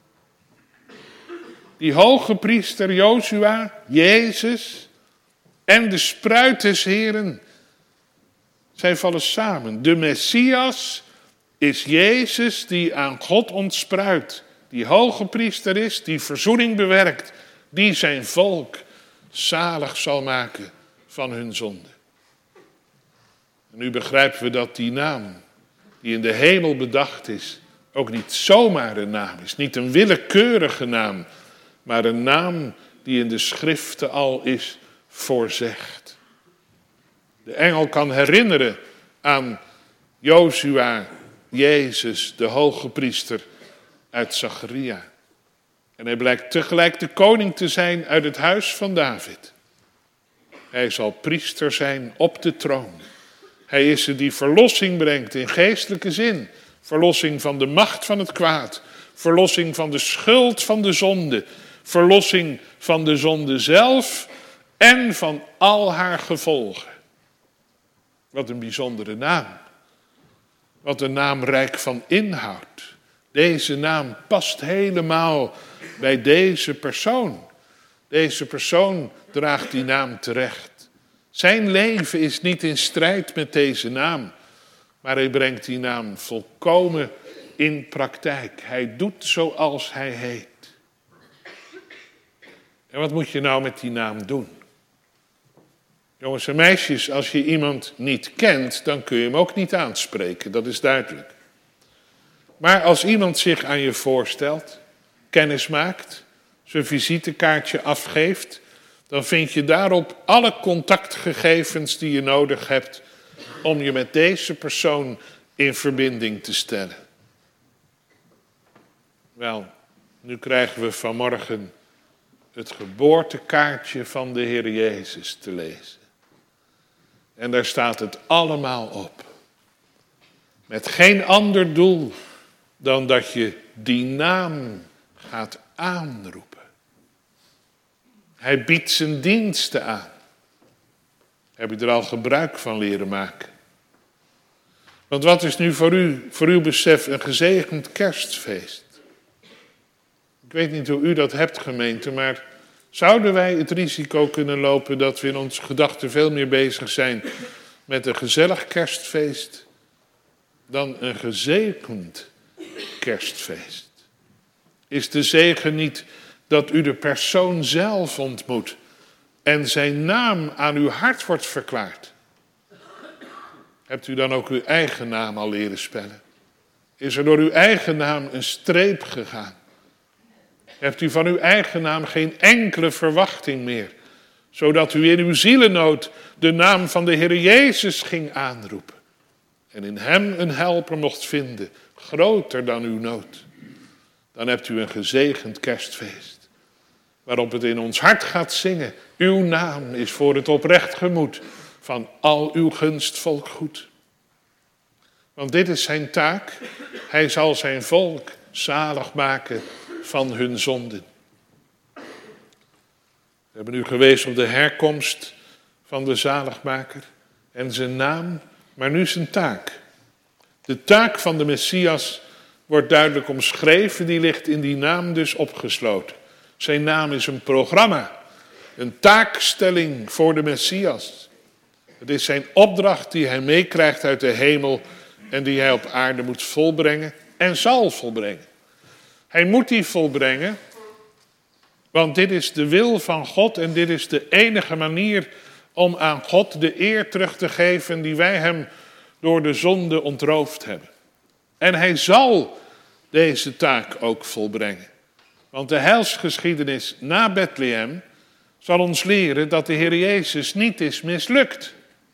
Die hoge priester Jozua, Jezus en de spruit des Heren, zij vallen samen. De Messias is Jezus die aan God ontspruit. Die hoge priester is, die verzoening bewerkt. Die zijn volk zalig zal maken van hun zonde. En nu begrijpen we dat die naam die in de hemel bedacht is, ook niet zomaar een naam is. Niet een willekeurige naam, maar een naam die in de schriften al is voorzegd. De engel kan herinneren aan Jozua, Jezus, de hoge priester uit Zacharia. En hij blijkt tegelijk de koning te zijn uit het huis van David. Hij zal priester zijn op de troon. Hij is er die verlossing brengt in geestelijke zin. Verlossing van de macht van het kwaad. Verlossing van de schuld van de zonde. Verlossing van de zonde zelf en van al haar gevolgen. Wat een bijzondere naam. Wat een naam rijk van inhoud. Deze naam past helemaal bij deze persoon. Deze persoon draagt die naam terecht. Zijn leven is niet in strijd met deze naam, maar hij brengt die naam volkomen in praktijk. Hij doet zoals hij heet. En wat moet je nou met die naam doen? Jongens en meisjes, als je iemand niet kent, dan kun je hem ook niet aanspreken, dat is duidelijk. Maar als iemand zich aan je voorstelt, kennis maakt, zijn visitekaartje afgeeft, dan vind je daarop alle contactgegevens die je nodig hebt om je met deze persoon in verbinding te stellen. Wel, nu krijgen we vanmorgen het geboortekaartje van de Heer Jezus te lezen. En daar staat het allemaal op. Met geen ander doel dan dat je die naam gaat aanroepen. Hij biedt zijn diensten aan. Heb je er al gebruik van leren maken? Want wat is nu voor uw besef een gezegend kerstfeest? Ik weet niet hoe u dat hebt, gemeente, maar zouden wij het risico kunnen lopen dat we in onze gedachten veel meer bezig zijn met een gezellig kerstfeest dan een gezegend kerstfeest? Is de zegen niet dat u de persoon zelf ontmoet en zijn naam aan uw hart wordt verklaard? Hebt u dan ook uw eigen naam al leren spellen? Is er door uw eigen naam een streep gegaan? Hebt u van uw eigen naam geen enkele verwachting meer, zodat u in uw zielennood de naam van de Heer Jezus ging aanroepen en in hem een helper mocht vinden, groter dan uw nood? Dan hebt u een gezegend kerstfeest, waarop het in ons hart gaat zingen: uw naam is voor het oprecht gemoed van al uw gunstvolk goed. Want dit is zijn taak, hij zal zijn volk zalig maken van hun zonden. We hebben nu gewezen op de herkomst van de zaligmaker en zijn naam, maar nu zijn taak. De taak van de Messias wordt duidelijk omschreven, die ligt in die naam dus opgesloten. Zijn naam is een programma, een taakstelling voor de Messias. Het is zijn opdracht die hij meekrijgt uit de hemel en die hij op aarde moet volbrengen en zal volbrengen. Hij moet die volbrengen, want dit is de wil van God en dit is de enige manier om aan God de eer terug te geven die wij hem door de zonde ontroofd hebben. En hij zal deze taak ook volbrengen. Want de heilsgeschiedenis na Bethlehem zal ons leren dat de Heer Jezus niet is mislukt.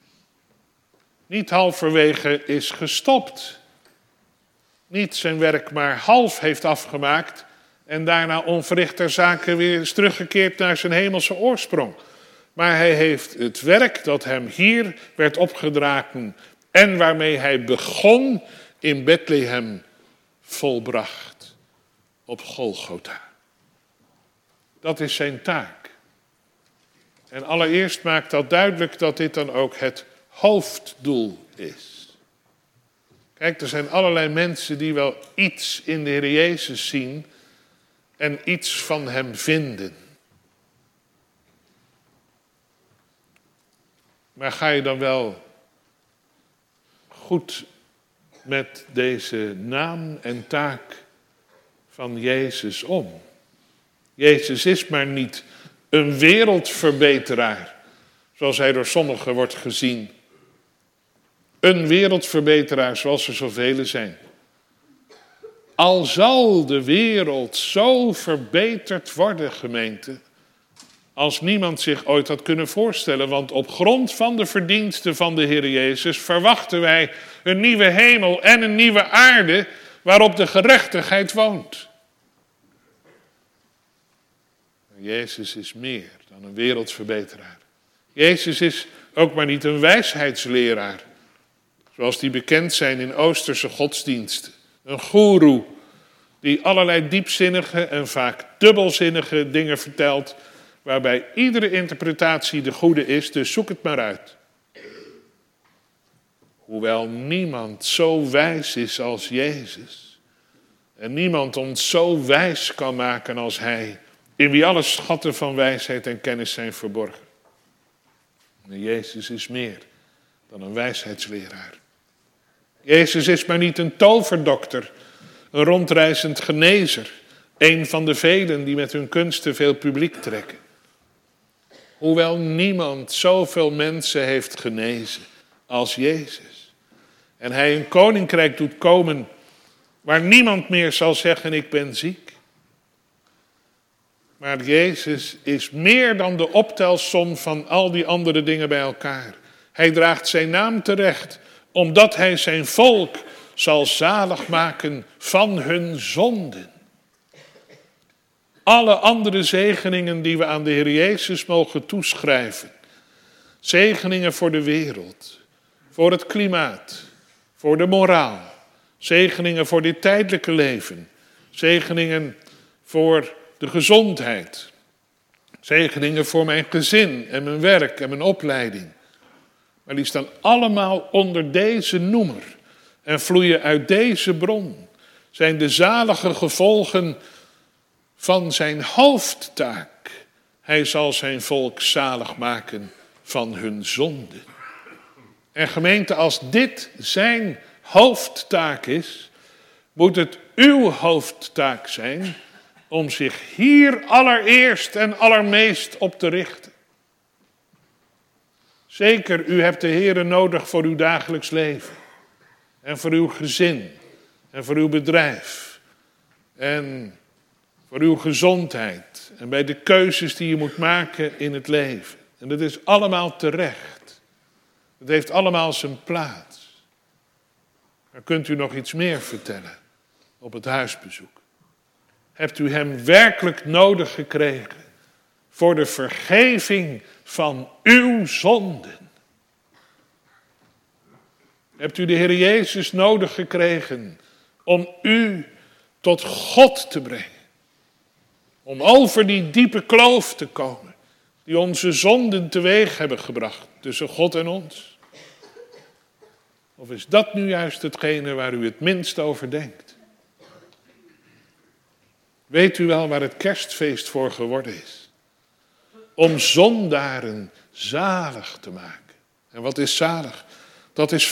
Niet halverwege is gestopt. Niet zijn werk maar half heeft afgemaakt en daarna onverricht ter zake weer is teruggekeerd naar zijn hemelse oorsprong. Maar hij heeft het werk dat hem hier werd opgedragen en waarmee hij begon in Bethlehem volbracht op Golgotha. Dat is zijn taak. En allereerst maakt dat duidelijk dat dit dan ook het hoofddoel is. Kijk, er zijn allerlei mensen die wel iets in de Heer Jezus zien en iets van hem vinden. Maar ga je dan wel goed met deze naam en taak van Jezus om? Jezus is maar niet een wereldverbeteraar, zoals hij door sommigen wordt gezien. Een wereldverbeteraar zoals er zoveel zijn. Al zal de wereld zo verbeterd worden, gemeente, als niemand zich ooit had kunnen voorstellen. Want op grond van de verdiensten van de Heer Jezus verwachten wij een nieuwe hemel en een nieuwe aarde waarop de gerechtigheid woont. Jezus is meer dan een wereldverbeteraar. Jezus is ook maar niet een wijsheidsleraar, zoals die bekend zijn in Oosterse godsdiensten. Een goeroe die allerlei diepzinnige en vaak dubbelzinnige dingen vertelt, waarbij iedere interpretatie de goede is, dus zoek het maar uit. Hoewel niemand zo wijs is als Jezus en niemand ons zo wijs kan maken als hij, in wie alle schatten van wijsheid en kennis zijn verborgen. En Jezus is meer dan een wijsheidsleraar. Jezus is maar niet een toverdokter, een rondreizend genezer, een van de velen die met hun kunsten veel publiek trekken. Hoewel niemand zoveel mensen heeft genezen als Jezus. En hij een koninkrijk doet komen waar niemand meer zal zeggen: ik ben ziek. Maar Jezus is meer dan de optelsom van al die andere dingen bij elkaar. Hij draagt zijn naam terecht, omdat hij zijn volk zal zalig maken van hun zonden. Alle andere zegeningen die we aan de Heer Jezus mogen toeschrijven. Zegeningen voor de wereld, voor het klimaat, voor de moraal. Zegeningen voor dit tijdelijke leven. Zegeningen voor de gezondheid. Zegeningen voor mijn gezin en mijn werk en mijn opleiding. Maar die staan allemaal onder deze noemer en vloeien uit deze bron. Zijn de zalige gevolgen van zijn hoofdtaak. Hij zal zijn volk zalig maken van hun zonden. En gemeente, als dit zijn hoofdtaak is, moet het uw hoofdtaak zijn om zich hier allereerst en allermeest op te richten. Zeker, u hebt de Heere nodig voor uw dagelijks leven. En voor uw gezin. En voor uw bedrijf. En voor uw gezondheid. En bij de keuzes die je moet maken in het leven. En dat is allemaal terecht. Het heeft allemaal zijn plaats. Maar kunt u nog iets meer vertellen op het huisbezoek? Hebt u hem werkelijk nodig gekregen voor de vergeving van uw zonden? Hebt u de Heer Jezus nodig gekregen om u tot God te brengen? Om over die diepe kloof te komen die onze zonden teweeg hebben gebracht tussen God en ons? Of is dat nu juist hetgene waar u het minst over denkt? Weet u wel waar het kerstfeest voor geworden is? Om zondaren zalig te maken. En wat is zalig? Dat is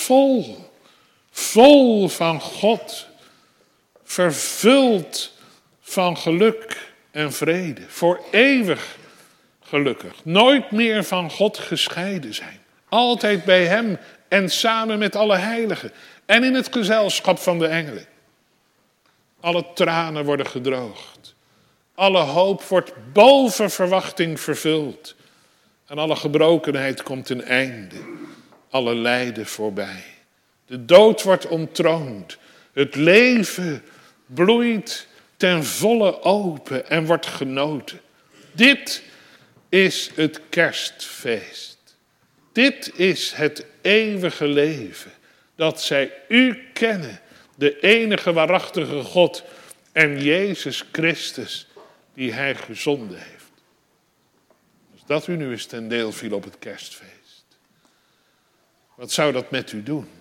vol van God, vervuld van geluk en vrede, voor eeuwig gelukkig. Nooit meer van God gescheiden zijn. Altijd bij hem en samen met alle heiligen en in het gezelschap van de engelen. Alle tranen worden gedroogd. Alle hoop wordt boven verwachting vervuld. En alle gebrokenheid komt ten einde. Alle lijden voorbij. De dood wordt onttroond. Het leven bloeit ten volle open en wordt genoten. Dit is het kerstfeest. Dit is het eeuwige leven. Dat zij u kennen, de enige waarachtige God en Jezus Christus die hij gezonden heeft. Als dat u nu eens ten deel viel op het kerstfeest. Wat zou dat met u doen?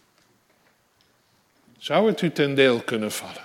Zou het u ten deel kunnen vallen?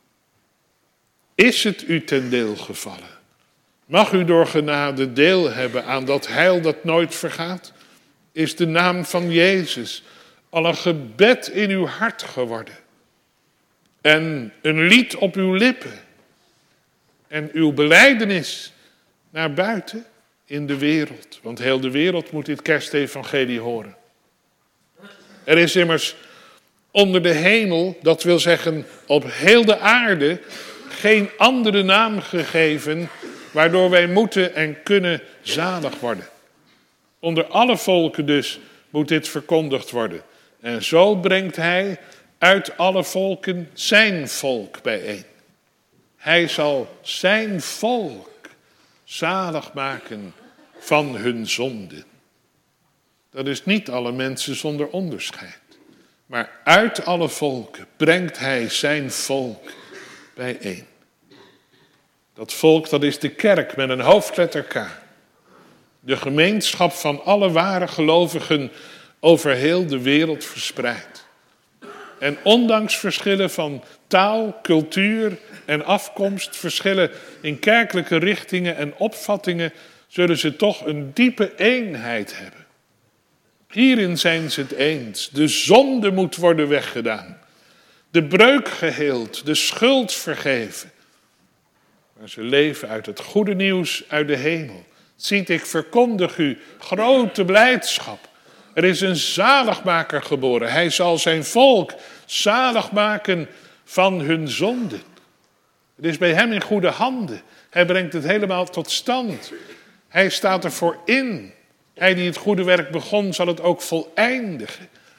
Is het u ten deel gevallen? Mag u door genade deel hebben aan dat heil dat nooit vergaat? Is de naam van Jezus al een gebed in uw hart geworden? En een lied op uw lippen? En uw belijdenis naar buiten in de wereld? Want heel de wereld moet dit kerstevangelie horen. Er is immers onder de hemel, dat wil zeggen op heel de aarde, geen andere naam gegeven waardoor wij moeten en kunnen zalig worden. Onder alle volken dus moet dit verkondigd worden. En zo brengt hij uit alle volken zijn volk bijeen. Hij zal zijn volk zalig maken van hun zonden. Dat is niet alle mensen zonder onderscheid. Maar uit alle volken brengt hij zijn volk bijeen. Dat volk, dat is de kerk met een hoofdletter K. De gemeenschap van alle ware gelovigen over heel de wereld verspreid. En ondanks verschillen van taal, cultuur en afkomst, verschillen in kerkelijke richtingen en opvattingen, zullen ze toch een diepe eenheid hebben. Hierin zijn ze het eens. De zonde moet worden weggedaan. De breuk geheeld, de schuld vergeven. Maar ze leven uit het goede nieuws uit de hemel. Ziet, ik verkondig u grote blijdschap. Er is een zaligmaker geboren. Hij zal zijn volk zalig maken van hun zonden. Het is bij hem in goede handen. Hij brengt het helemaal tot stand. Hij staat ervoor in. Hij die het goede werk begon, zal het ook voleindigen.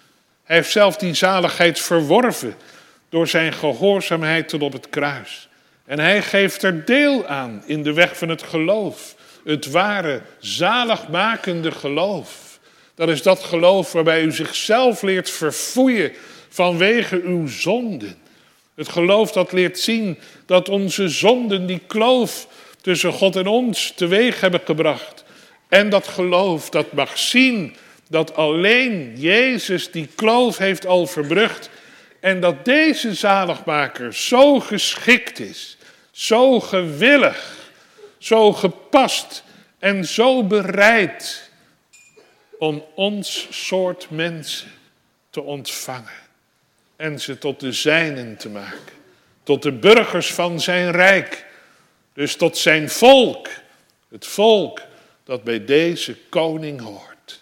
Hij heeft zelf die zaligheid verworven door zijn gehoorzaamheid tot op het kruis. En hij geeft er deel aan in de weg van het geloof. Het ware, zaligmakende geloof. Dat is dat geloof waarbij u zichzelf leert verfoeien vanwege uw zonden. Het geloof dat leert zien dat onze zonden die kloof tussen God en ons teweeg hebben gebracht. En dat geloof dat mag zien dat alleen Jezus die kloof heeft al verbrugd. En dat deze zaligmaker zo geschikt is, zo gewillig, zo gepast en zo bereid om ons soort mensen te ontvangen. En ze tot de zijnen te maken. Tot de burgers van zijn rijk. Dus tot zijn volk. Het volk dat bij deze koning hoort.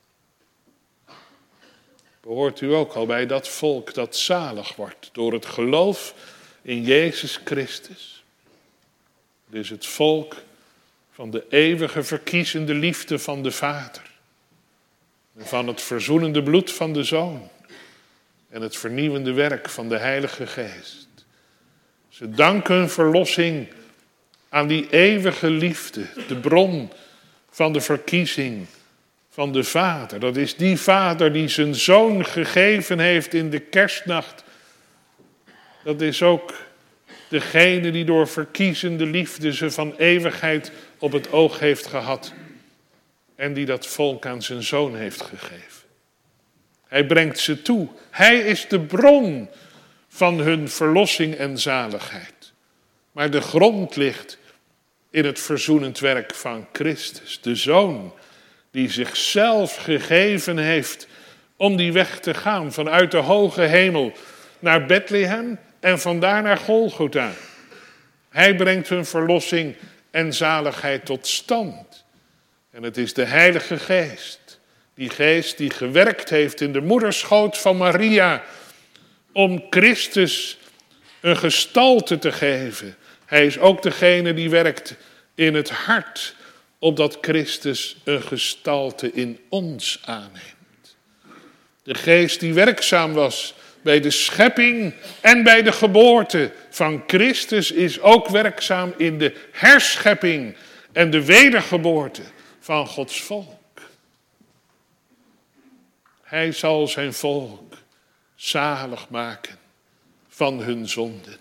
Behoort u ook al bij dat volk dat zalig wordt door het geloof in Jezus Christus? Het is het volk van de eeuwige verkiezende liefde van de Vader. En van het verzoenende bloed van de Zoon. En het vernieuwende werk van de Heilige Geest. Ze danken hun verlossing aan die eeuwige liefde, de bron van de verkiezing van de Vader. Dat is die Vader die zijn Zoon gegeven heeft in de kerstnacht. Dat is ook degene die door verkiezende liefde ze van eeuwigheid op het oog heeft gehad. En die dat volk aan zijn Zoon heeft gegeven. Hij brengt ze toe. Hij is de bron van hun verlossing en zaligheid. Maar de grond ligt in het verzoenend werk van Christus. De Zoon die zichzelf gegeven heeft om die weg te gaan. Vanuit de hoge hemel naar Bethlehem en vandaar naar Golgotha. Hij brengt hun verlossing en zaligheid tot stand. En het is de Heilige Geest. Die geest die gewerkt heeft in de moederschoot van Maria om Christus een gestalte te geven. Hij is ook degene die werkt in het hart, opdat Christus een gestalte in ons aanneemt. De geest die werkzaam was bij de schepping en bij de geboorte van Christus is ook werkzaam in de herschepping en de wedergeboorte van Gods volk. Hij zal zijn volk zalig maken van hun zonden.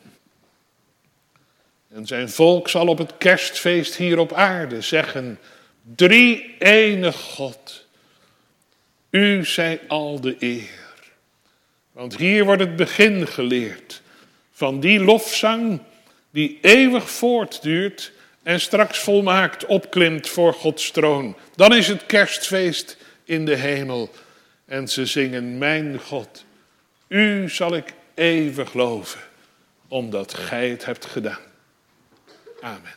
En zijn volk zal op het kerstfeest hier op aarde zeggen: Drie-enig God, u zij al de eer. Want hier wordt het begin geleerd van die lofzang die eeuwig voortduurt en straks volmaakt opklimt voor Gods troon. Dan is het kerstfeest in de hemel. En ze zingen: Mijn God, u zal ik eeuwig loven, omdat gij het hebt gedaan. Amen.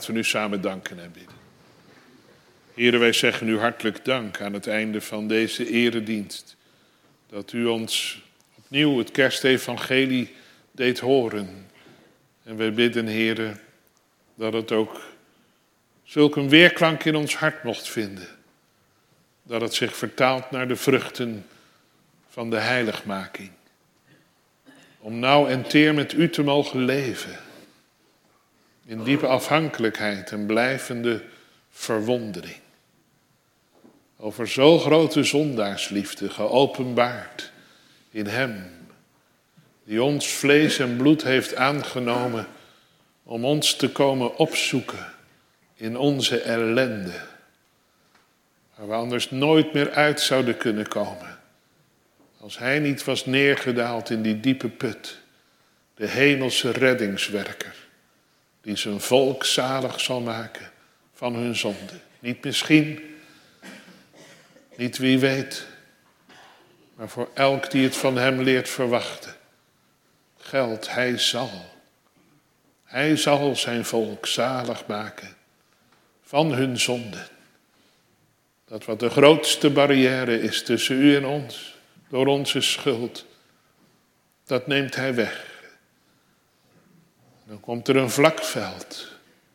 Laten we nu samen danken en bidden. Heere, wij zeggen u hartelijk dank aan het einde van deze eredienst. Dat u ons opnieuw het kerstevangelie deed horen. En wij bidden, Heere, dat het ook zulk een weerklank in ons hart mocht vinden. Dat het zich vertaalt naar de vruchten van de heiligmaking. Om nauw en teer met u te mogen leven. In diepe afhankelijkheid en blijvende verwondering. Over zo grote zondaarsliefde geopenbaard in hem. Die ons vlees en bloed heeft aangenomen om ons te komen opzoeken in onze ellende. Waar we anders nooit meer uit zouden kunnen komen. Als hij niet was neergedaald in die diepe put. De hemelse reddingswerker. Die zijn volk zalig zal maken van hun zonde. Niet misschien, niet wie weet. Maar voor elk die het van hem leert verwachten. Geldt, hij zal. Hij zal zijn volk zalig maken van hun zonden. Dat wat de grootste barrière is tussen u en ons, door onze schuld, dat neemt hij weg. Dan komt er een vlak veld.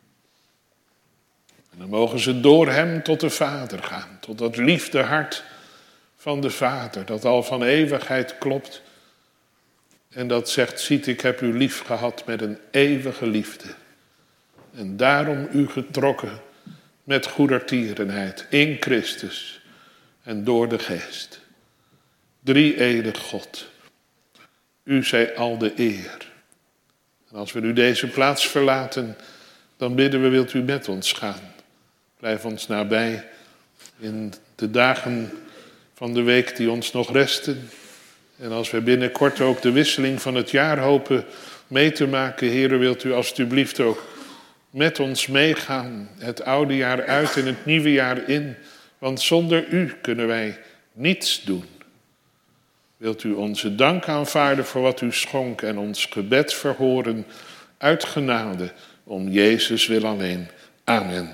En dan mogen ze door hem tot de Vader gaan, tot dat liefdehart van de Vader, dat al van eeuwigheid klopt. En dat zegt, ziet, ik heb u lief gehad met een eeuwige liefde. En daarom u getrokken met goedertierenheid in Christus en door de Geest. Drie-enig God, u zij al de eer. En als we nu deze plaats verlaten, dan bidden we, wilt u met ons gaan. Blijf ons nabij in de dagen van de week die ons nog resten. En als we binnenkort ook de wisseling van het jaar hopen mee te maken, Heere, wilt u alstublieft ook met ons meegaan. Het oude jaar uit en het nieuwe jaar in. Want zonder u kunnen wij niets doen. Wilt u onze dank aanvaarden voor wat u schonk en ons gebed verhoren uit genade om Jezus wil alleen. Amen.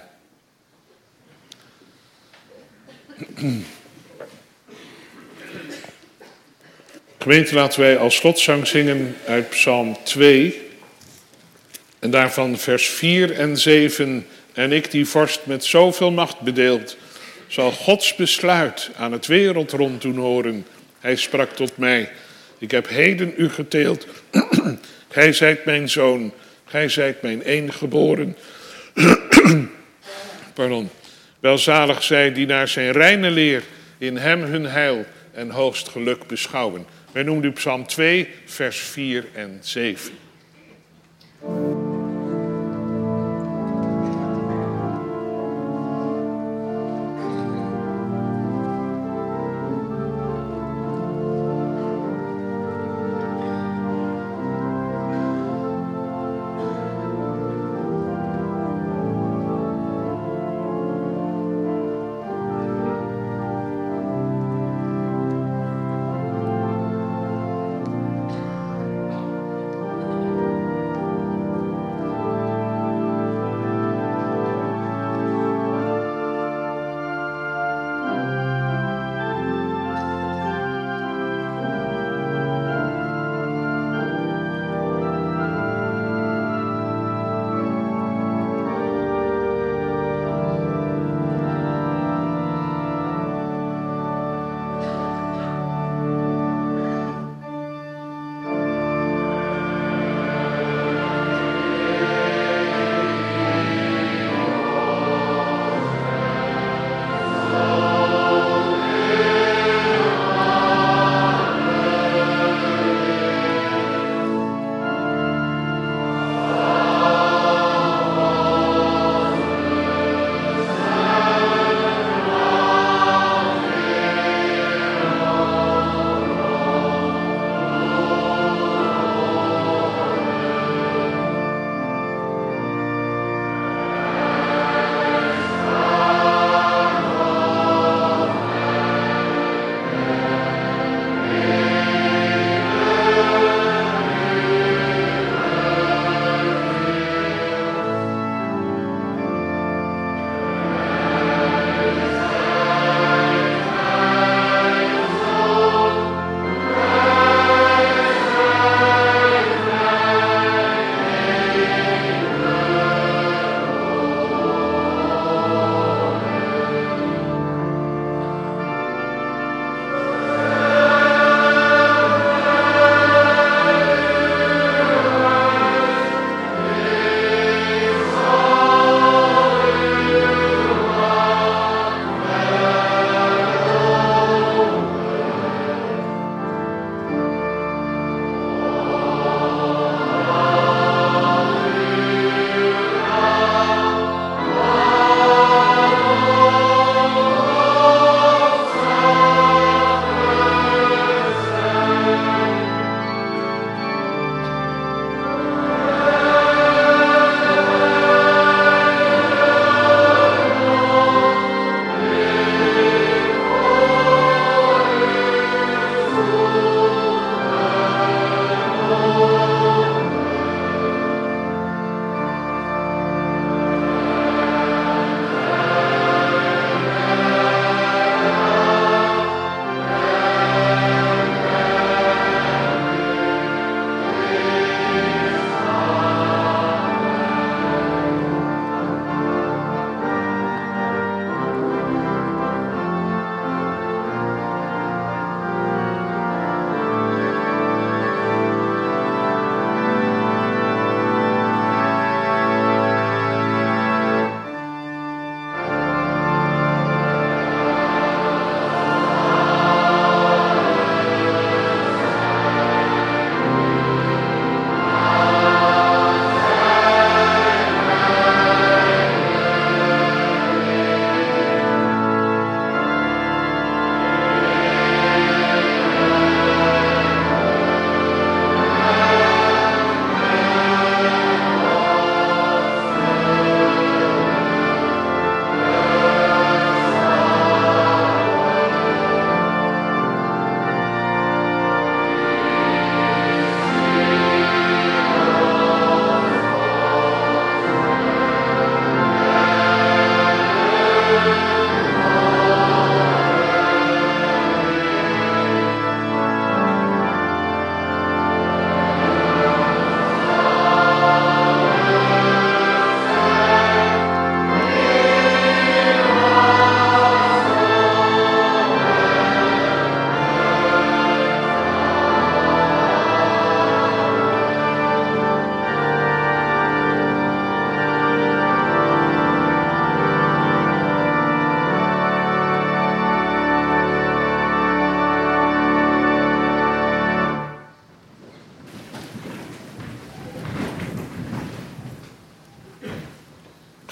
Gemeente, laten wij als slotzang zingen uit Psalm 2. En daarvan vers 4 en 7. En ik die vorst met zoveel macht bedeeld, zal Gods besluit aan het wereldrond doen horen. Hij sprak tot mij, ik heb heden u geteeld. Gij zijt mijn zoon, gij zijt mijn eengeboren. Pardon. Welzalig zij die naar zijn reine leer in hem hun heil en hoogst geluk beschouwen. Wij noemen u Psalm 2, vers 4 en 7.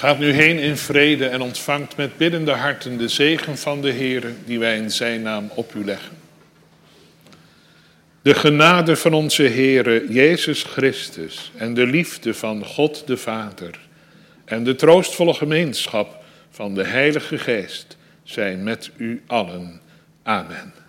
Gaat nu heen in vrede en ontvangt met biddende harten de zegen van de Heere, die wij in zijn naam op u leggen. De genade van onze Heere Jezus Christus en de liefde van God de Vader en de troostvolle gemeenschap van de Heilige Geest zijn met u allen. Amen.